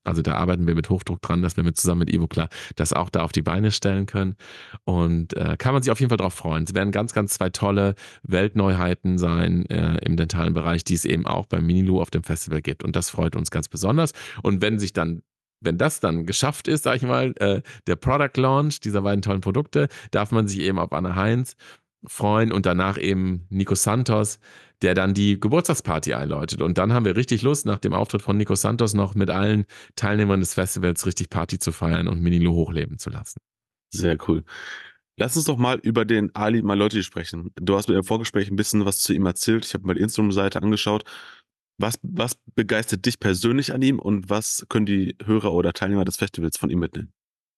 Also da arbeiten wir mit Hochdruck dran, dass wir mit zusammen mit Ivoclar das auch da auf die Beine stellen können. Und äh, kann man sich auf jeden Fall drauf freuen. Es werden ganz, ganz zwei tolle Weltneuheiten sein äh, im dentalen Bereich, die es eben auch beim Minilu auf dem Festival gibt. Und das freut uns ganz besonders. Und wenn sich dann wenn das dann geschafft ist, sag ich mal, äh, der Product Launch dieser beiden tollen Produkte, darf man sich eben auf Anne Heinz freuen und danach eben Nico Santos, der dann die Geburtstagsparty einläutet. Und dann haben wir richtig Lust, nach dem Auftritt von Nico Santos noch mit allen Teilnehmern des Festivals richtig Party zu feiern und Minilu hochleben zu lassen.
Sehr cool. Lass uns doch mal über den Ali Malotti sprechen. Du hast mir im Vorgespräch ein bisschen was zu ihm erzählt. Ich habe mal die Instagram-Seite angeschaut. Was, was begeistert dich persönlich an ihm und was können die Hörer oder Teilnehmer des Festivals von ihm mitnehmen?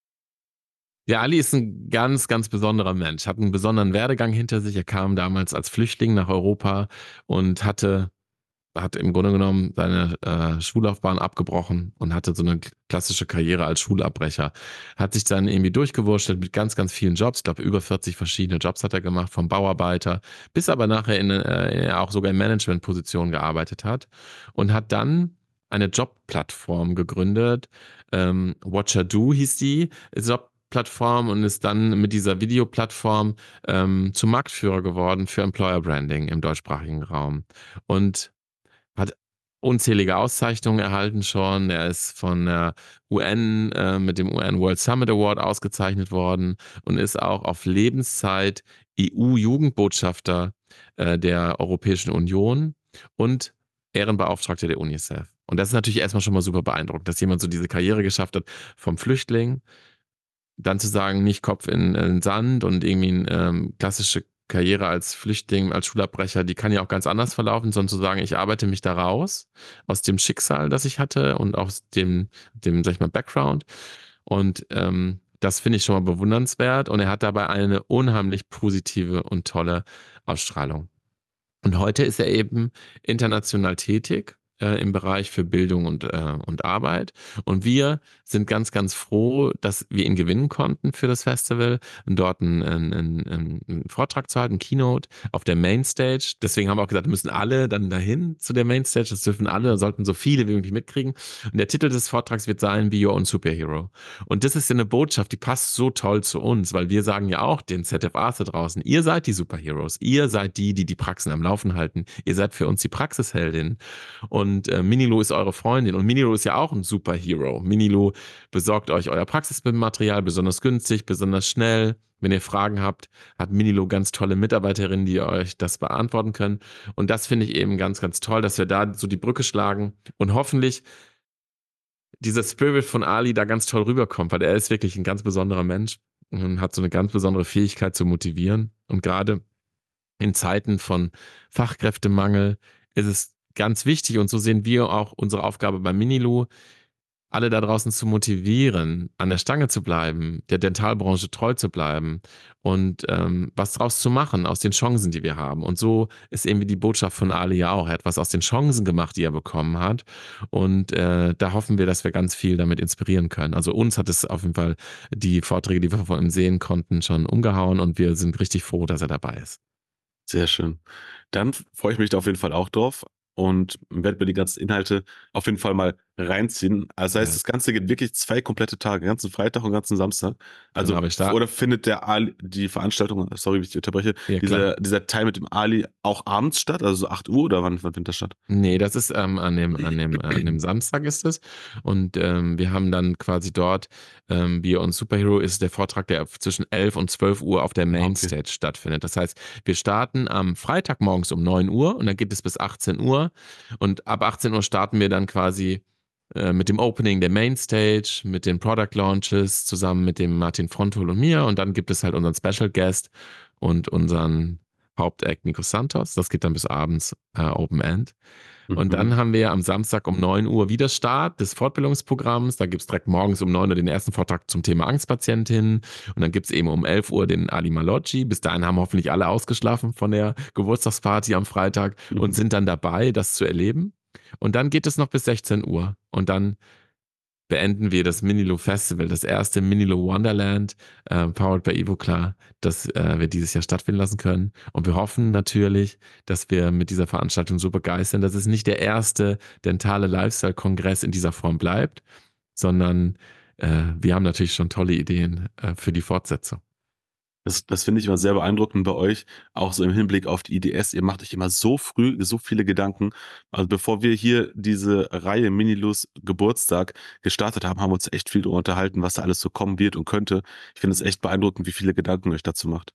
Der Ali ist ein ganz, ganz besonderer Mensch, hat einen besonderen Werdegang hinter sich. Er kam damals als Flüchtling nach Europa und hatte hat im Grunde genommen seine äh, Schullaufbahn abgebrochen und hatte so eine klassische Karriere als Schulabbrecher. Hat sich dann irgendwie durchgewurschtelt mit ganz, ganz vielen Jobs. Ich glaube, über vierzig verschiedene Jobs hat er gemacht, vom Bauarbeiter bis aber nachher in, äh, auch sogar in Managementpositionen gearbeitet hat und hat dann eine Jobplattform gegründet. Ähm, Watcher Do hieß die Jobplattform und ist dann mit dieser Videoplattform ähm, zum Marktführer geworden für Employer Branding im deutschsprachigen Raum. Und hat unzählige Auszeichnungen erhalten schon. Er ist von der U N äh, mit dem U N World Summit Award ausgezeichnet worden und ist auch auf Lebenszeit E U-Jugendbotschafter äh, der Europäischen Union und Ehrenbeauftragter der UNICEF. Und das ist natürlich erstmal schon mal super beeindruckend, dass jemand so diese Karriere geschafft hat vom Flüchtling, dann zu sagen, nicht Kopf in, in den Sand und irgendwie eine ähm, klassische Karriere als Flüchtling, als Schulabbrecher, die kann ja auch ganz anders verlaufen, sondern zu sagen, ich arbeite mich da raus aus dem Schicksal, das ich hatte und aus dem, dem, sag ich mal, Background. Und ähm, das finde ich schon mal bewundernswert. Und er hat dabei eine unheimlich positive und tolle Ausstrahlung. Und heute ist er eben international tätig äh, im Bereich für Bildung und, äh, und Arbeit. Und wir sind ganz, ganz froh, dass wir ihn gewinnen konnten für das Festival und dort einen, einen, einen, einen Vortrag zu halten, einen Keynote auf der Mainstage. Deswegen haben wir auch gesagt, müssen alle dann dahin zu der Mainstage. Das dürfen alle, sollten so viele wie möglich mitkriegen. Und der Titel des Vortrags wird sein, Be Your Own Superhero. Und das ist ja eine Botschaft, die passt so toll zu uns, weil wir sagen ja auch den Z F As da draußen, ihr seid die Superheroes, ihr seid die, die die Praxen am Laufen halten, ihr seid für uns die Praxisheldin und äh, Minilu ist eure Freundin und Minilu ist ja auch ein Superhero. Minilu besorgt euch euer Praxismaterial besonders günstig, besonders schnell. Wenn ihr Fragen habt, hat Minilu ganz tolle Mitarbeiterinnen, die euch das beantworten können. Und das finde ich eben ganz, ganz toll, dass wir da so die Brücke schlagen und hoffentlich dieser Spirit von Ali da ganz toll rüberkommt, weil er ist wirklich ein ganz besonderer Mensch und hat so eine ganz besondere Fähigkeit zu motivieren. Und gerade in Zeiten von Fachkräftemangel ist es ganz wichtig und so sehen wir auch unsere Aufgabe bei Minilu, alle da draußen zu motivieren, an der Stange zu bleiben, der Dentalbranche treu zu bleiben und ähm, was draus zu machen aus den Chancen, die wir haben. Und so ist irgendwie die Botschaft von Ali ja auch. Er hat was aus den Chancen gemacht, die er bekommen hat. Und äh, da hoffen wir, dass wir ganz viel damit inspirieren können. Also uns hat es auf jeden Fall die Vorträge, die wir von ihm sehen konnten, schon umgehauen und wir sind richtig froh, dass er dabei ist.
Sehr schön. Dann freue ich mich da auf jeden Fall auch drauf und werde mir die ganzen Inhalte auf jeden Fall mal reinziehen. Also das heißt,
Ja.
das Ganze geht wirklich zwei komplette Tage, den ganzen Freitag und den ganzen Samstag. Also,
Genau, aber ich da-
oder findet der Ali, die Veranstaltung, sorry, wenn ich dich unterbreche,
Ja, klar.
dieser, dieser Teil mit dem Ali auch abends statt, also so acht Uhr oder wann, wann findet das statt?
Nee, das ist ähm, an dem, an dem, äh, an dem Samstag ist es. Und ähm, wir haben dann quasi dort, ähm, Be Your Own Superhero ist der Vortrag, der zwischen elf und zwölf Uhr auf der Mainstage stattfindet. Das heißt, wir starten am Freitag morgens um neun Uhr und dann geht es bis achtzehn Uhr. Und ab achtzehn Uhr starten wir dann quasi äh, mit dem Opening der Mainstage, mit den Product Launches, zusammen mit dem Martin Frontul und mir. Und dann gibt es halt unseren Special Guest und unseren Hauptact Nico Santos. Das geht dann bis abends äh, Open End. Und
Mhm.
dann haben wir am Samstag um neun Uhr wieder Start des Fortbildungsprogramms. Da gibt es direkt morgens um neun Uhr den ersten Vortrag zum Thema Angstpatientinnen. Und dann gibt es eben um elf Uhr den Ali Malocci. Bis dahin haben hoffentlich alle ausgeschlafen von der Geburtstagsparty am Freitag und
Mhm.
sind dann dabei, das zu erleben. Und dann geht es noch bis sechzehn Uhr. Und dann beenden wir das Minilu Festival, das erste Minilu Wonderland, äh, powered by Ivoclar, das äh, wir dieses Jahr stattfinden lassen können. Und wir hoffen natürlich, dass wir mit dieser Veranstaltung so begeistern, dass es nicht der erste dentale Lifestyle-Kongress in dieser Form bleibt, sondern äh, wir haben natürlich schon tolle Ideen äh, für die Fortsetzung.
Das, das finde ich immer sehr beeindruckend bei euch, auch so im Hinblick auf die I D S. Ihr macht euch immer so früh so viele Gedanken. Also bevor wir hier diese Reihe Minilus Geburtstag gestartet haben, haben wir uns echt viel darüber unterhalten, was da alles so kommen wird und könnte. Ich finde es echt beeindruckend, wie viele Gedanken ihr euch dazu macht.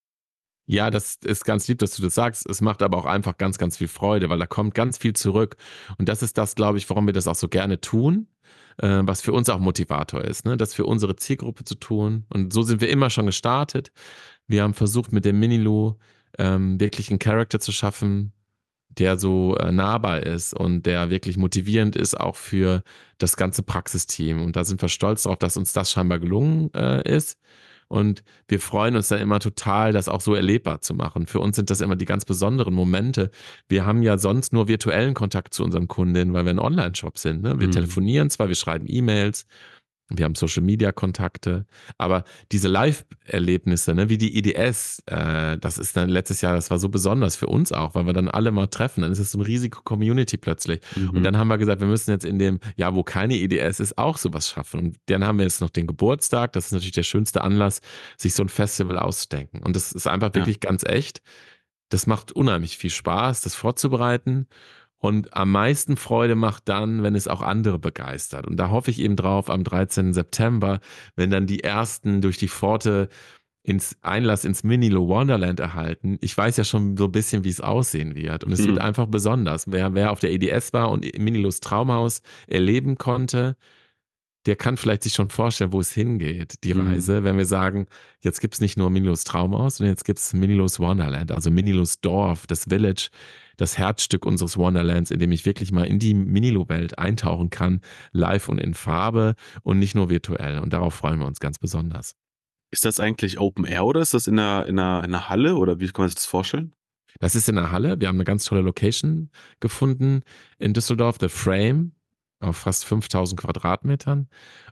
Ja, das ist ganz lieb, dass du das sagst. Es macht aber auch einfach ganz, ganz viel Freude, weil da kommt ganz viel zurück. Und das ist das, glaube ich, warum wir das auch so gerne tun, äh, was für uns auch Motivator ist, ne? Das für unsere Zielgruppe zu tun. Und so sind wir immer schon gestartet. Wir haben versucht, mit dem Minilu ähm, wirklich einen Charakter zu schaffen, der so äh, nahbar ist und der wirklich motivierend ist, auch für das ganze Praxisteam. Und da sind wir stolz darauf, dass uns das scheinbar gelungen äh, ist. Und wir freuen uns dann immer total, das auch so erlebbar zu machen. Für uns sind das immer die ganz besonderen Momente. Wir haben ja sonst nur virtuellen Kontakt zu unseren Kundinnen, weil wir ein Online-Shop sind. Ne? Wir
Mhm.
telefonieren zwar, wir schreiben E-Mails, wir haben Social-Media-Kontakte, aber diese Live-Erlebnisse, ne, wie die I D S, äh, das ist dann letztes Jahr, das war so besonders für uns auch, weil wir dann alle mal treffen, dann ist es so eine riesige Community plötzlich. Und
Mhm.
dann haben wir gesagt, wir müssen jetzt in dem Jahr, wo keine I D S ist, auch sowas schaffen. Und dann haben wir jetzt noch den Geburtstag, das ist natürlich der schönste Anlass, sich so ein Festival auszudenken. Und das ist einfach
Ja.
wirklich ganz echt. Das macht unheimlich viel Spaß, das vorzubereiten. Und am meisten Freude macht dann, wenn es auch andere begeistert. Und da hoffe ich eben drauf am dreizehnten September, wenn dann die ersten durch die Pforte ins Einlass ins Minilo Wonderland erhalten. Ich weiß ja schon so ein bisschen, wie es aussehen wird. Und es wird
Mhm.
einfach besonders. Wer, wer auf der E D S war und Minilos Traumhaus erleben konnte, der kann vielleicht sich schon vorstellen, wo es hingeht, die
Mhm.
Reise, wenn wir sagen, jetzt gibt's nicht nur Minilos Traumhaus, sondern jetzt gibt's Minilos Wonderland, also Minilos Dorf, das Village, das Herzstück unseres Wonderlands, in dem ich wirklich mal in die Minilo-Welt eintauchen kann, live und in Farbe und nicht nur virtuell. Und darauf freuen wir uns ganz besonders.
Ist das eigentlich Open Air oder ist das in einer, in einer, in einer Halle oder wie kann man sich das vorstellen?
Das ist in der Halle. Wir haben eine ganz tolle Location gefunden in Düsseldorf, The Frame, auf fast fünftausend Quadratmetern.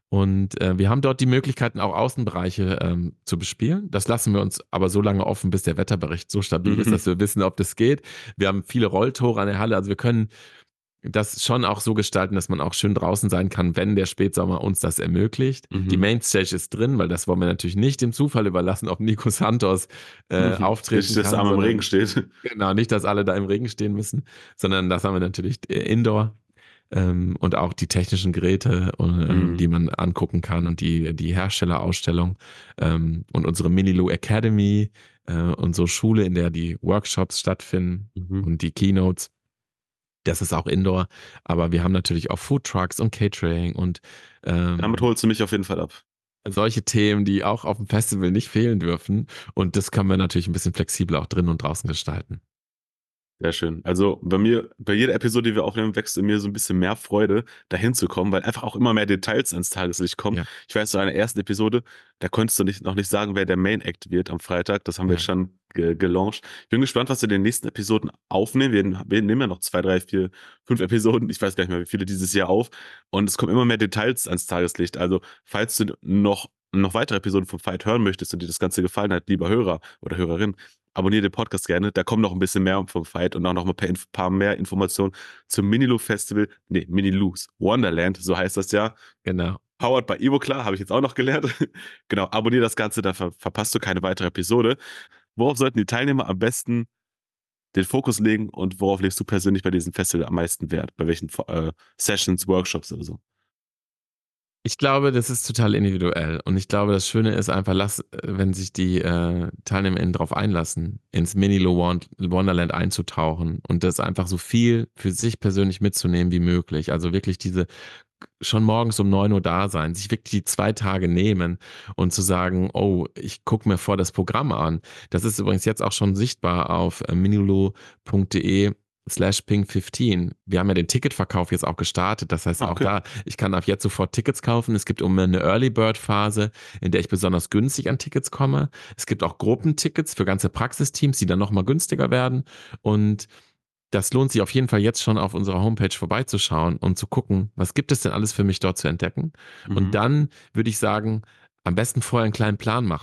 Und äh, wir haben dort die Möglichkeiten, auch Außenbereiche ähm, zu bespielen. Das lassen wir uns aber so lange offen, bis der Wetterbericht so stabil ist,
Mhm.
dass wir wissen, ob das geht. Wir haben viele Rolltore an der Halle, also wir können das schon auch so gestalten, dass man auch schön draußen sein kann, wenn der Spätsommer uns das ermöglicht. Die
Mhm.
Mainstage ist drin, weil das wollen wir natürlich nicht dem Zufall überlassen, ob Nico Santos äh,
Mhm.
auftreten
Nicht, dass der
kann,
Arm im Regen
sondern
steht.
genau, nicht, dass alle da im Regen stehen müssen, sondern das haben wir natürlich äh, indoor ähm, und auch die technischen Geräte, ähm,
Mhm.
die man angucken kann und die, die Herstellerausstellung ähm, und unsere Minilu Academy, äh, unsere Schule, in der die Workshops stattfinden
Mhm.
und die Keynotes. Das ist auch Indoor, aber wir haben natürlich auch Food Trucks und Catering und
Damit
ähm,
holst du mich auf jeden Fall ab.
solche Themen, die auch auf dem Festival nicht fehlen dürfen. Und das können wir natürlich ein bisschen flexibel auch drin und draußen gestalten.
Sehr schön. Also bei mir, bei jeder Episode, die wir aufnehmen, wächst in mir so ein bisschen mehr Freude, dahin zu kommen, weil einfach auch immer mehr Details ans Tageslicht kommen.
Ja,
Ich weiß, so in der ersten Episode, da konntest du nicht, noch nicht sagen, wer der Main Act wird am Freitag. Das haben wir jetzt
ja.
schon ge gelauncht. Ich bin gespannt, was wir in den nächsten Episoden aufnehmen. Wir, wir nehmen ja noch zwei, drei, vier, fünf Episoden. Ich weiß gar nicht mehr, wie viele dieses Jahr auf. Und es kommen immer mehr Details ans Tageslicht. Also, falls du noch, noch weitere Episoden vom Fight hören möchtest und dir das Ganze gefallen hat, lieber Hörer oder Hörerin, abonniert den Podcast gerne. Da kommt noch ein bisschen mehr vom Fight und auch noch ein paar, Inf paar mehr Informationen zum Minilu Festival. Nee, Minilu's Wonderland, so heißt das ja.
Genau.
Powered by Evoclar, habe ich jetzt auch noch gelernt. Genau, abonnier das Ganze, dann ver verpasst du keine weitere Episode. Worauf sollten die Teilnehmer am besten den Fokus legen und worauf legst du persönlich bei diesem Festival am meisten Wert? Bei welchen äh, Sessions, Workshops oder so?
Ich glaube, das ist total individuell. Und ich glaube, das Schöne ist einfach, lass, äh, wenn sich die äh, TeilnehmerInnen darauf einlassen, ins Mini-Lo Won- Wonderland einzutauchen und das einfach so viel für sich persönlich mitzunehmen wie möglich. Also wirklich diese schon morgens um neun Uhr da sein, sich wirklich die zwei Tage nehmen und zu sagen, oh, ich gucke mir vor das Programm an. Das ist übrigens jetzt auch schon sichtbar auf äh, minilo.de slash ping fünfzehn. Wir haben ja den Ticketverkauf jetzt auch gestartet. Das heißt
Ah,
auch
okay.
da, ich kann ab jetzt sofort Tickets kaufen. Es gibt um eine Early Bird Phase, in der ich besonders günstig an Tickets komme. Es gibt auch Gruppentickets für ganze Praxisteams, die dann nochmal günstiger werden. Und das lohnt sich auf jeden Fall jetzt schon auf unserer Homepage vorbeizuschauen und zu gucken, was gibt es denn alles für mich dort zu entdecken. Und
Mhm.
dann würde ich sagen, am besten vorher einen kleinen Plan machen.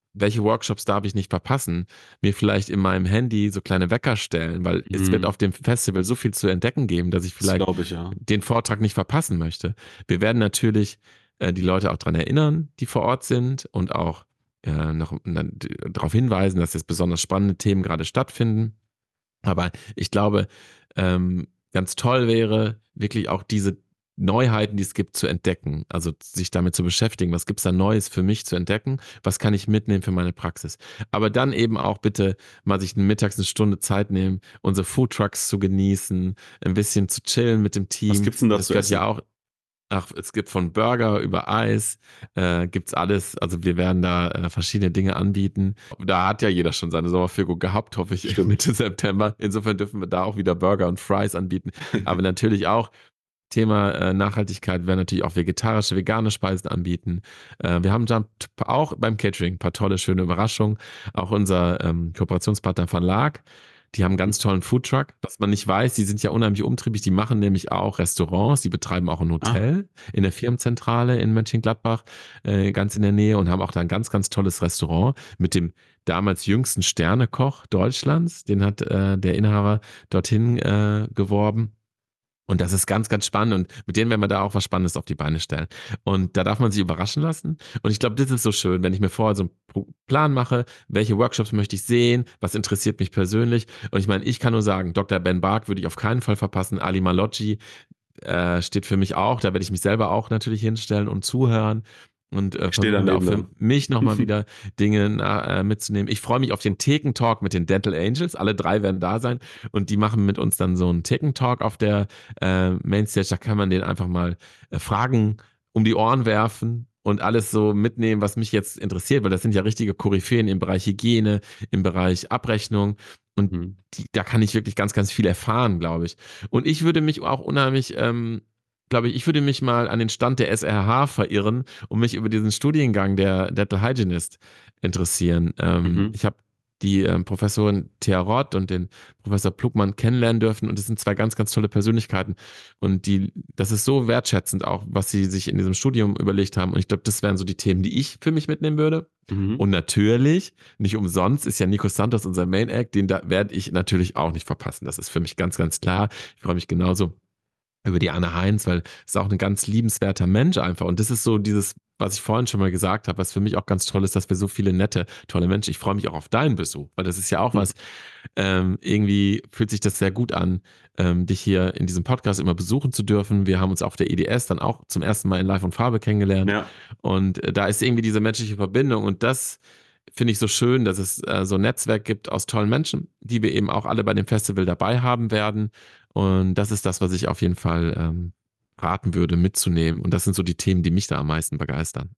welche Workshops darf ich nicht verpassen, mir vielleicht in meinem Handy so kleine Wecker stellen, weil es wird
Mhm.
auf dem Festival so viel zu entdecken geben, dass ich
Das
vielleicht
glaube ich, ja.
den Vortrag nicht verpassen möchte. Wir werden natürlich äh, die Leute auch daran erinnern, die vor Ort sind und auch äh, noch darauf hinweisen, dass jetzt besonders spannende Themen gerade stattfinden. Aber ich glaube, ähm, ganz toll wäre, wirklich auch diese Neuheiten, die es gibt, zu entdecken. Also sich damit zu beschäftigen. Was gibt es da Neues für mich zu entdecken? Was kann ich mitnehmen für meine Praxis? Aber dann eben auch bitte mal sich mittags eine Stunde Zeit nehmen, unsere Foodtrucks zu genießen, ein bisschen zu chillen mit dem
Was
Team.
gibt's denn da
Das
zu
gehört ja
essen?
auch. Ach, es gibt von Burger über Eis, äh, gibt's alles. Also wir werden da äh, verschiedene Dinge anbieten. Da hat ja jeder schon seine Sommerführung gehabt, hoffe ich,
Stimmt.
Mitte September. Insofern dürfen wir da auch wieder Burger und Fries anbieten. Aber natürlich auch Thema äh, Nachhaltigkeit, wir werden natürlich auch vegetarische, vegane Speisen anbieten. Äh, wir haben da auch beim Catering ein paar tolle, schöne Überraschungen. Auch unser ähm, Kooperationspartner Verlag, die haben einen ganz tollen Foodtruck. Was man nicht weiß, die sind ja unheimlich umtriebig. Die machen nämlich auch Restaurants, die betreiben auch ein
Ah,
Hotel in der Firmenzentrale in Mönchengladbach, äh, ganz in der Nähe und haben auch da ein ganz, ganz tolles Restaurant mit dem damals jüngsten Sternekoch Deutschlands. Den hat äh, der Inhaber dorthin äh, geworben. Und das ist ganz, ganz spannend und mit denen werden wir da auch was Spannendes auf die Beine stellen. Und da darf man sich überraschen lassen. Und ich glaube, das ist so schön, wenn ich mir vorher so einen Pro- Plan mache, welche Workshops möchte ich sehen, was interessiert mich persönlich. Und ich meine, ich kann nur sagen, Doktor Ben Bark würde ich auf keinen Fall verpassen, Ali Malocci äh, steht für mich auch. Da werde ich mich selber auch natürlich hinstellen und zuhören und äh,
ich stehe
versuchen da auch
daneben
für
dann.
mich nochmal wieder Dinge na, äh, mitzunehmen. Ich freue mich auf den Theken-Talk mit den Dental Angels. Alle drei werden da sein und die machen mit uns dann so einen Theken-Talk auf der äh, Mainstage. Da kann man denen einfach mal äh, Fragen um die Ohren werfen und alles so mitnehmen, was mich jetzt interessiert, weil das sind ja richtige Koryphäen im Bereich Hygiene, im Bereich Abrechnung. Und
Mhm.
die, da kann ich wirklich ganz, ganz viel erfahren, glaube ich. Und ich würde mich auch unheimlich, ähm, glaube ich, ich würde mich mal an den Stand der S R H verirren und mich über diesen Studiengang der Dental Hygienist interessieren. Ähm,
Mhm.
ich habe die ähm, Professorin Thea Rott und den Professor Pluckmann kennenlernen dürfen und das sind zwei ganz, ganz tolle Persönlichkeiten und die, das ist so wertschätzend auch, was sie sich in diesem Studium überlegt haben und ich glaube, das wären so die Themen, die ich für mich mitnehmen würde.
Mhm.
Und natürlich, nicht umsonst, ist ja Nico Santos unser Main Act, den da werde ich natürlich auch nicht verpassen. Das ist für mich ganz, ganz klar. Ich freue mich genauso über die Anne Heinz, weil es ist auch ein ganz liebenswerter Mensch einfach. Und das ist so dieses, was ich vorhin schon mal gesagt habe, was für mich auch ganz toll ist, dass wir so viele nette, tolle Menschen. Ich freue mich auch auf deinen Besuch, weil das ist ja auch was, ähm, irgendwie fühlt sich das sehr gut an, ähm, dich hier in diesem Podcast immer besuchen zu dürfen. Wir haben uns auf der E D S dann auch zum ersten Mal in Live und Farbe kennengelernt.
Ja.
Und äh, da ist irgendwie diese menschliche Verbindung und das finde ich so schön, dass es äh, so ein Netzwerk gibt aus tollen Menschen, die wir eben auch alle bei dem Festival dabei haben werden. Und das ist das, was ich auf jeden Fall ähm, raten würde, mitzunehmen. Und das sind so die Themen, die mich da am meisten begeistern.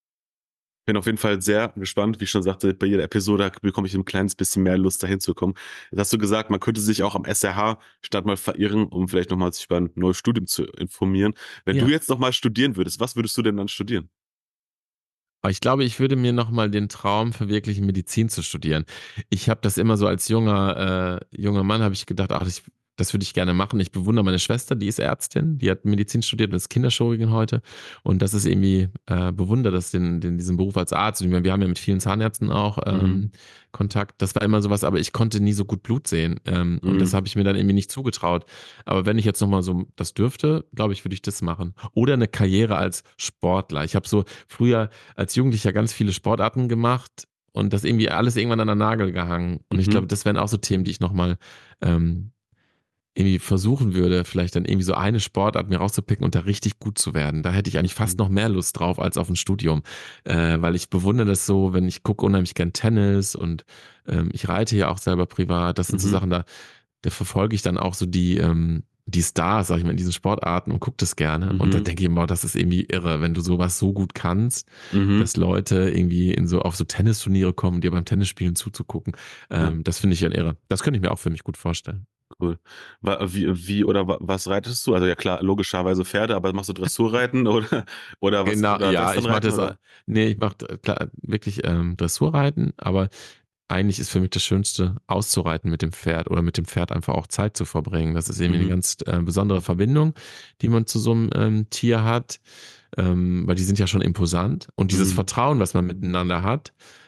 Bin auf jeden Fall sehr gespannt. Wie ich schon sagte, bei jeder Episode bekomme ich ein kleines bisschen mehr Lust, dahin zu kommen. Jetzt hast du gesagt, man könnte sich auch am S R H statt mal verirren, um vielleicht nochmal sich über ein neues Studium zu informieren. Wenn du
Ja.
jetzt nochmal studieren würdest, was würdest du denn dann studieren?
Aber ich glaube, ich würde mir nochmal den Traum verwirklichen, Medizin zu studieren. Ich habe das immer so als junger, äh, junger Mann, habe ich gedacht, ach, ich, das würde ich gerne machen. Ich bewundere meine Schwester, die ist Ärztin, die hat Medizin studiert und ist Kinderchirurgin heute. Und das ist irgendwie, äh, bewundert das, den, den, diesen Beruf als Arzt. Und ich meine, wir haben ja mit vielen Zahnärzten auch
Mhm.
ähm, Kontakt. Das war immer sowas, aber ich konnte nie so gut Blut sehen. Ähm, und das
Mhm.
habe ich mir dann irgendwie nicht zugetraut. Aber wenn ich jetzt nochmal so das dürfte, glaube ich, würde ich das machen. Oder eine Karriere als Sportler. Ich habe so früher als Jugendlicher ganz viele Sportarten gemacht und das irgendwie alles irgendwann an der Nagel gehangen. Und ich glaube,
Mhm.
das wären auch so Themen, die ich nochmal ähm, irgendwie versuchen würde, vielleicht dann irgendwie so eine Sportart mir rauszupicken und da richtig gut zu werden. Da hätte ich eigentlich fast
Mhm.
noch mehr Lust drauf als auf ein Studium, äh, weil ich bewundere das so, wenn ich gucke unheimlich gern Tennis und ähm, ich reite ja auch selber privat. Das sind so
Mhm.
Sachen, da, da verfolge ich dann auch so die, ähm, die Stars, sag ich mal, in diesen Sportarten und gucke das gerne. Und da
Mhm.
denke ich immer, das ist irgendwie irre, wenn du sowas so gut kannst,
Mhm.
dass Leute irgendwie in so auf so Tennisturniere kommen, dir beim Tennisspielen zuzugucken.
Ja,
Ähm, das finde ich ja irre. Das könnte ich mir auch für mich gut vorstellen.
cool. Wa- Wie, wie oder wa- was reitest du? Also ja klar, logischerweise Pferde, aber machst du Dressurreiten oder oder was
Genau,
oder
ja, ich mache
Westernreiten
das, äh,
oder?
nee, ich mache klar wirklich ähm, Dressurreiten, aber eigentlich ist für mich das Schönste, auszureiten mit dem Pferd oder mit dem Pferd einfach auch Zeit zu verbringen. Das ist irgendwie eine
Mhm.
ganz äh, besondere Verbindung, die man zu so einem ähm, Tier hat, ähm, weil die sind ja schon imposant und dieses
Mhm.
Vertrauen, was man miteinander hat,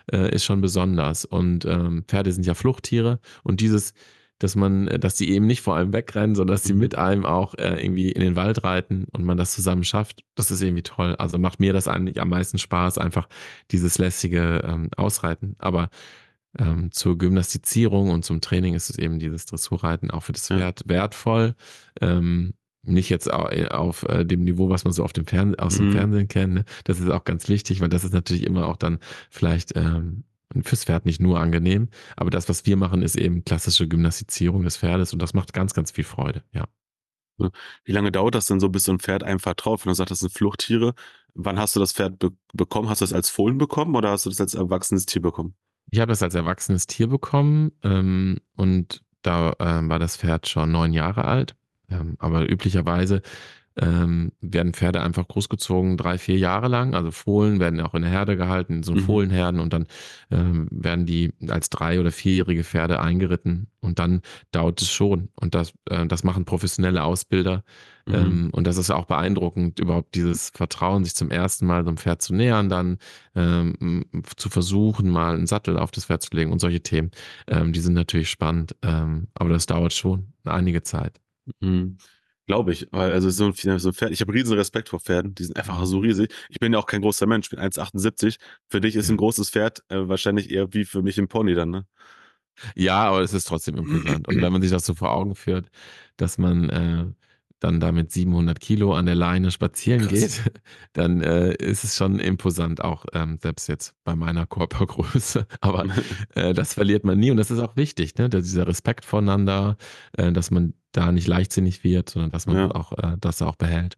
äh, ist schon besonders. Und ähm, Pferde sind ja Fluchttiere und dieses, dass man, äh, dass die eben nicht vor einem wegrennen, sondern dass sie
Mhm.
mit einem auch äh, irgendwie in den Wald reiten und man das zusammen schafft, das ist irgendwie toll. Also macht mir das eigentlich am meisten Spaß, einfach dieses lässige ähm, Ausreiten. Aber ähm, zur Gymnastizierung und zum Training ist es eben dieses Dressurreiten auch für das
Ja.
Pferd wertvoll. Ähm, nicht jetzt au- auf äh, dem Niveau, was man so auf dem Fern aus dem
Mhm.
Fernsehen kennt. Ne? Das ist auch ganz wichtig, weil das ist natürlich immer auch dann vielleicht ähm, fürs Pferd nicht nur angenehm. Aber das, was wir machen, ist eben klassische Gymnastizierung des Pferdes und das macht ganz, ganz viel Freude. Ja.
Ja. Wie lange dauert das denn so, bis so ein Pferd einem vertraut? Wenn du sagst, das sind Fluchttiere, wann hast du das Pferd be bekommen? Hast du das als Fohlen bekommen oder hast du das als erwachsenes Tier bekommen?
Ich habe das als erwachsenes Tier bekommen ähm, und da ähm, war das Pferd schon neun Jahre alt. Ähm, aber üblicherweise ähm, werden Pferde einfach großgezogen drei, vier Jahre lang. Also Fohlen werden auch in der Herde gehalten, in so
Mhm.
Fohlenherden und dann ähm, werden die als drei- oder vierjährige Pferde eingeritten und dann dauert es schon. Und das, äh, das machen professionelle Ausbilder.
Mhm.
Ähm, und das ist auch beeindruckend, überhaupt dieses Vertrauen, sich zum ersten Mal so einem Pferd zu nähern, dann ähm, zu versuchen, mal einen Sattel auf das Pferd zu legen und solche Themen. Ähm, die sind natürlich spannend, ähm, aber das dauert schon einige Zeit.
Mhm. Glaube ich, weil also so 'n Vieh so 'n Pferd ich habe riesen Respekt vor Pferden, die sind einfach so
Mhm.
riesig. Ich bin ja auch kein großer Mensch, ich bin eins achtundsiebzig. Für dich ist 'n
Ja.
großes Pferd, äh, wahrscheinlich eher wie für mich 'n Pony dann, ne?
Ja, aber es ist trotzdem imposant. Und wenn man sich das so vor Augen führt, dass man äh, dann da mit siebenhundert Kilo an der Leine spazieren
Krass.
geht, dann äh, ist es schon imposant, auch ähm, selbst jetzt bei meiner Körpergröße. Aber äh, das verliert man nie und das ist auch wichtig, ne? dass Dieser Respekt voneinander, äh, dass man da nicht leichtsinnig wird, sondern dass man
Ja,
auch äh, das auch behält.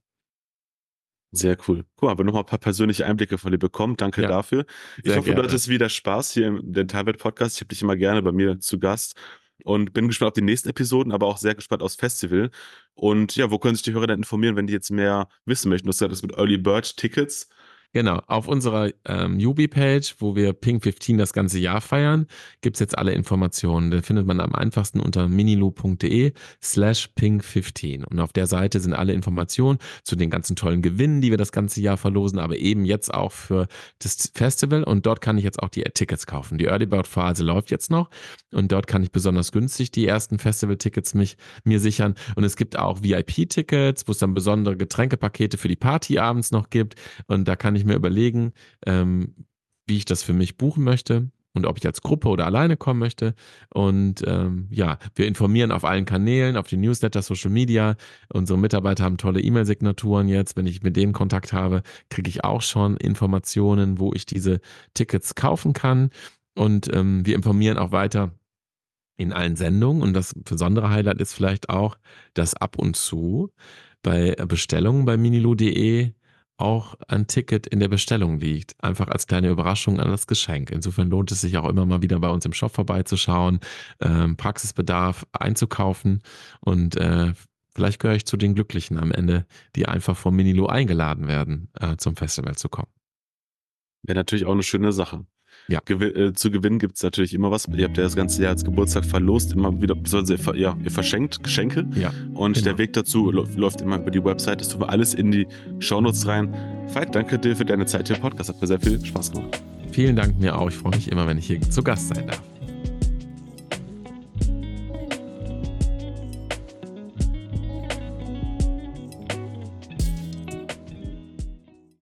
sehr cool. Guck mal, haben wir noch mal 'n paar persönliche Einblicke von dir bekommen. Danke
Ja,
dafür. Ich
sehr
hoffe, du
gerne.
hattest wieder Spaß hier im Dentalwelt-Podcast. Ich habe dich immer gerne bei mir zu Gast und bin gespannt auf die nächsten Episoden, aber auch sehr gespannt aufs Festival. Und ja, wo können sich die Hörer denn informieren, wenn die jetzt mehr wissen möchten? Du hast gesagt, es gibt Early Bird Tickets.
Genau, auf unserer ähm, Jubi-Page, wo wir Pink fünfzehn das ganze Jahr feiern, gibt's jetzt alle Informationen. Da findet man am einfachsten unter minilu.de slash pink fünfzehn. Und auf der Seite sind alle Informationen zu den ganzen tollen Gewinnen, die wir das ganze Jahr verlosen, aber eben jetzt auch für das Festival. Und dort kann ich jetzt auch die Tickets kaufen. Die Early Bird Phase läuft jetzt noch und dort kann ich besonders günstig die ersten Festival-Tickets mich, mir sichern. Und es gibt auch V I P-Tickets, wo es dann besondere Getränkepakete für die Party abends noch gibt. Und da kann ich mir überlegen, ähm, wie ich das für mich buchen möchte und ob ich als Gruppe oder alleine kommen möchte. Und ähm, ja, wir informieren auf allen Kanälen, auf den Newsletter, Social Media. Unsere Mitarbeiter haben tolle E-Mail-Signaturen jetzt. Wenn ich mit denen Kontakt habe, kriege ich auch schon Informationen, wo ich diese Tickets kaufen kann. Und ähm, wir informieren auch weiter in allen Sendungen. Und das besondere Highlight ist vielleicht auch, dass ab und zu bei Bestellungen bei minilu punkt de auch ein Ticket in der Bestellung liegt. Einfach als kleine Überraschung an das Geschenk. Insofern lohnt es sich auch immer mal wieder bei uns im Shop vorbeizuschauen, ähm, Praxisbedarf einzukaufen und äh, vielleicht gehöre ich zu den Glücklichen am Ende, die einfach vom Minilu eingeladen werden, äh, zum Festival zu kommen.
Wäre natürlich auch 'ne schöne Sache.
Ja,
Gewi äh, zu gewinnen gibt's natürlich immer was. Ihr habt ja das ganze Jahr als Geburtstag verlost, immer wieder beziehungsweise ihr ver ja, ihr verschenkt Geschenke
ja,
und der
genau.
Weg dazu läuft läuft immer über die Website. Das tun wir alles in die Shownotes rein. Veit, danke dir für deine Zeit hier im Podcast. Hat mir sehr viel Spaß gemacht.
Vielen Dank mir auch. Ich freue mich immer, wenn ich hier zu Gast sein darf.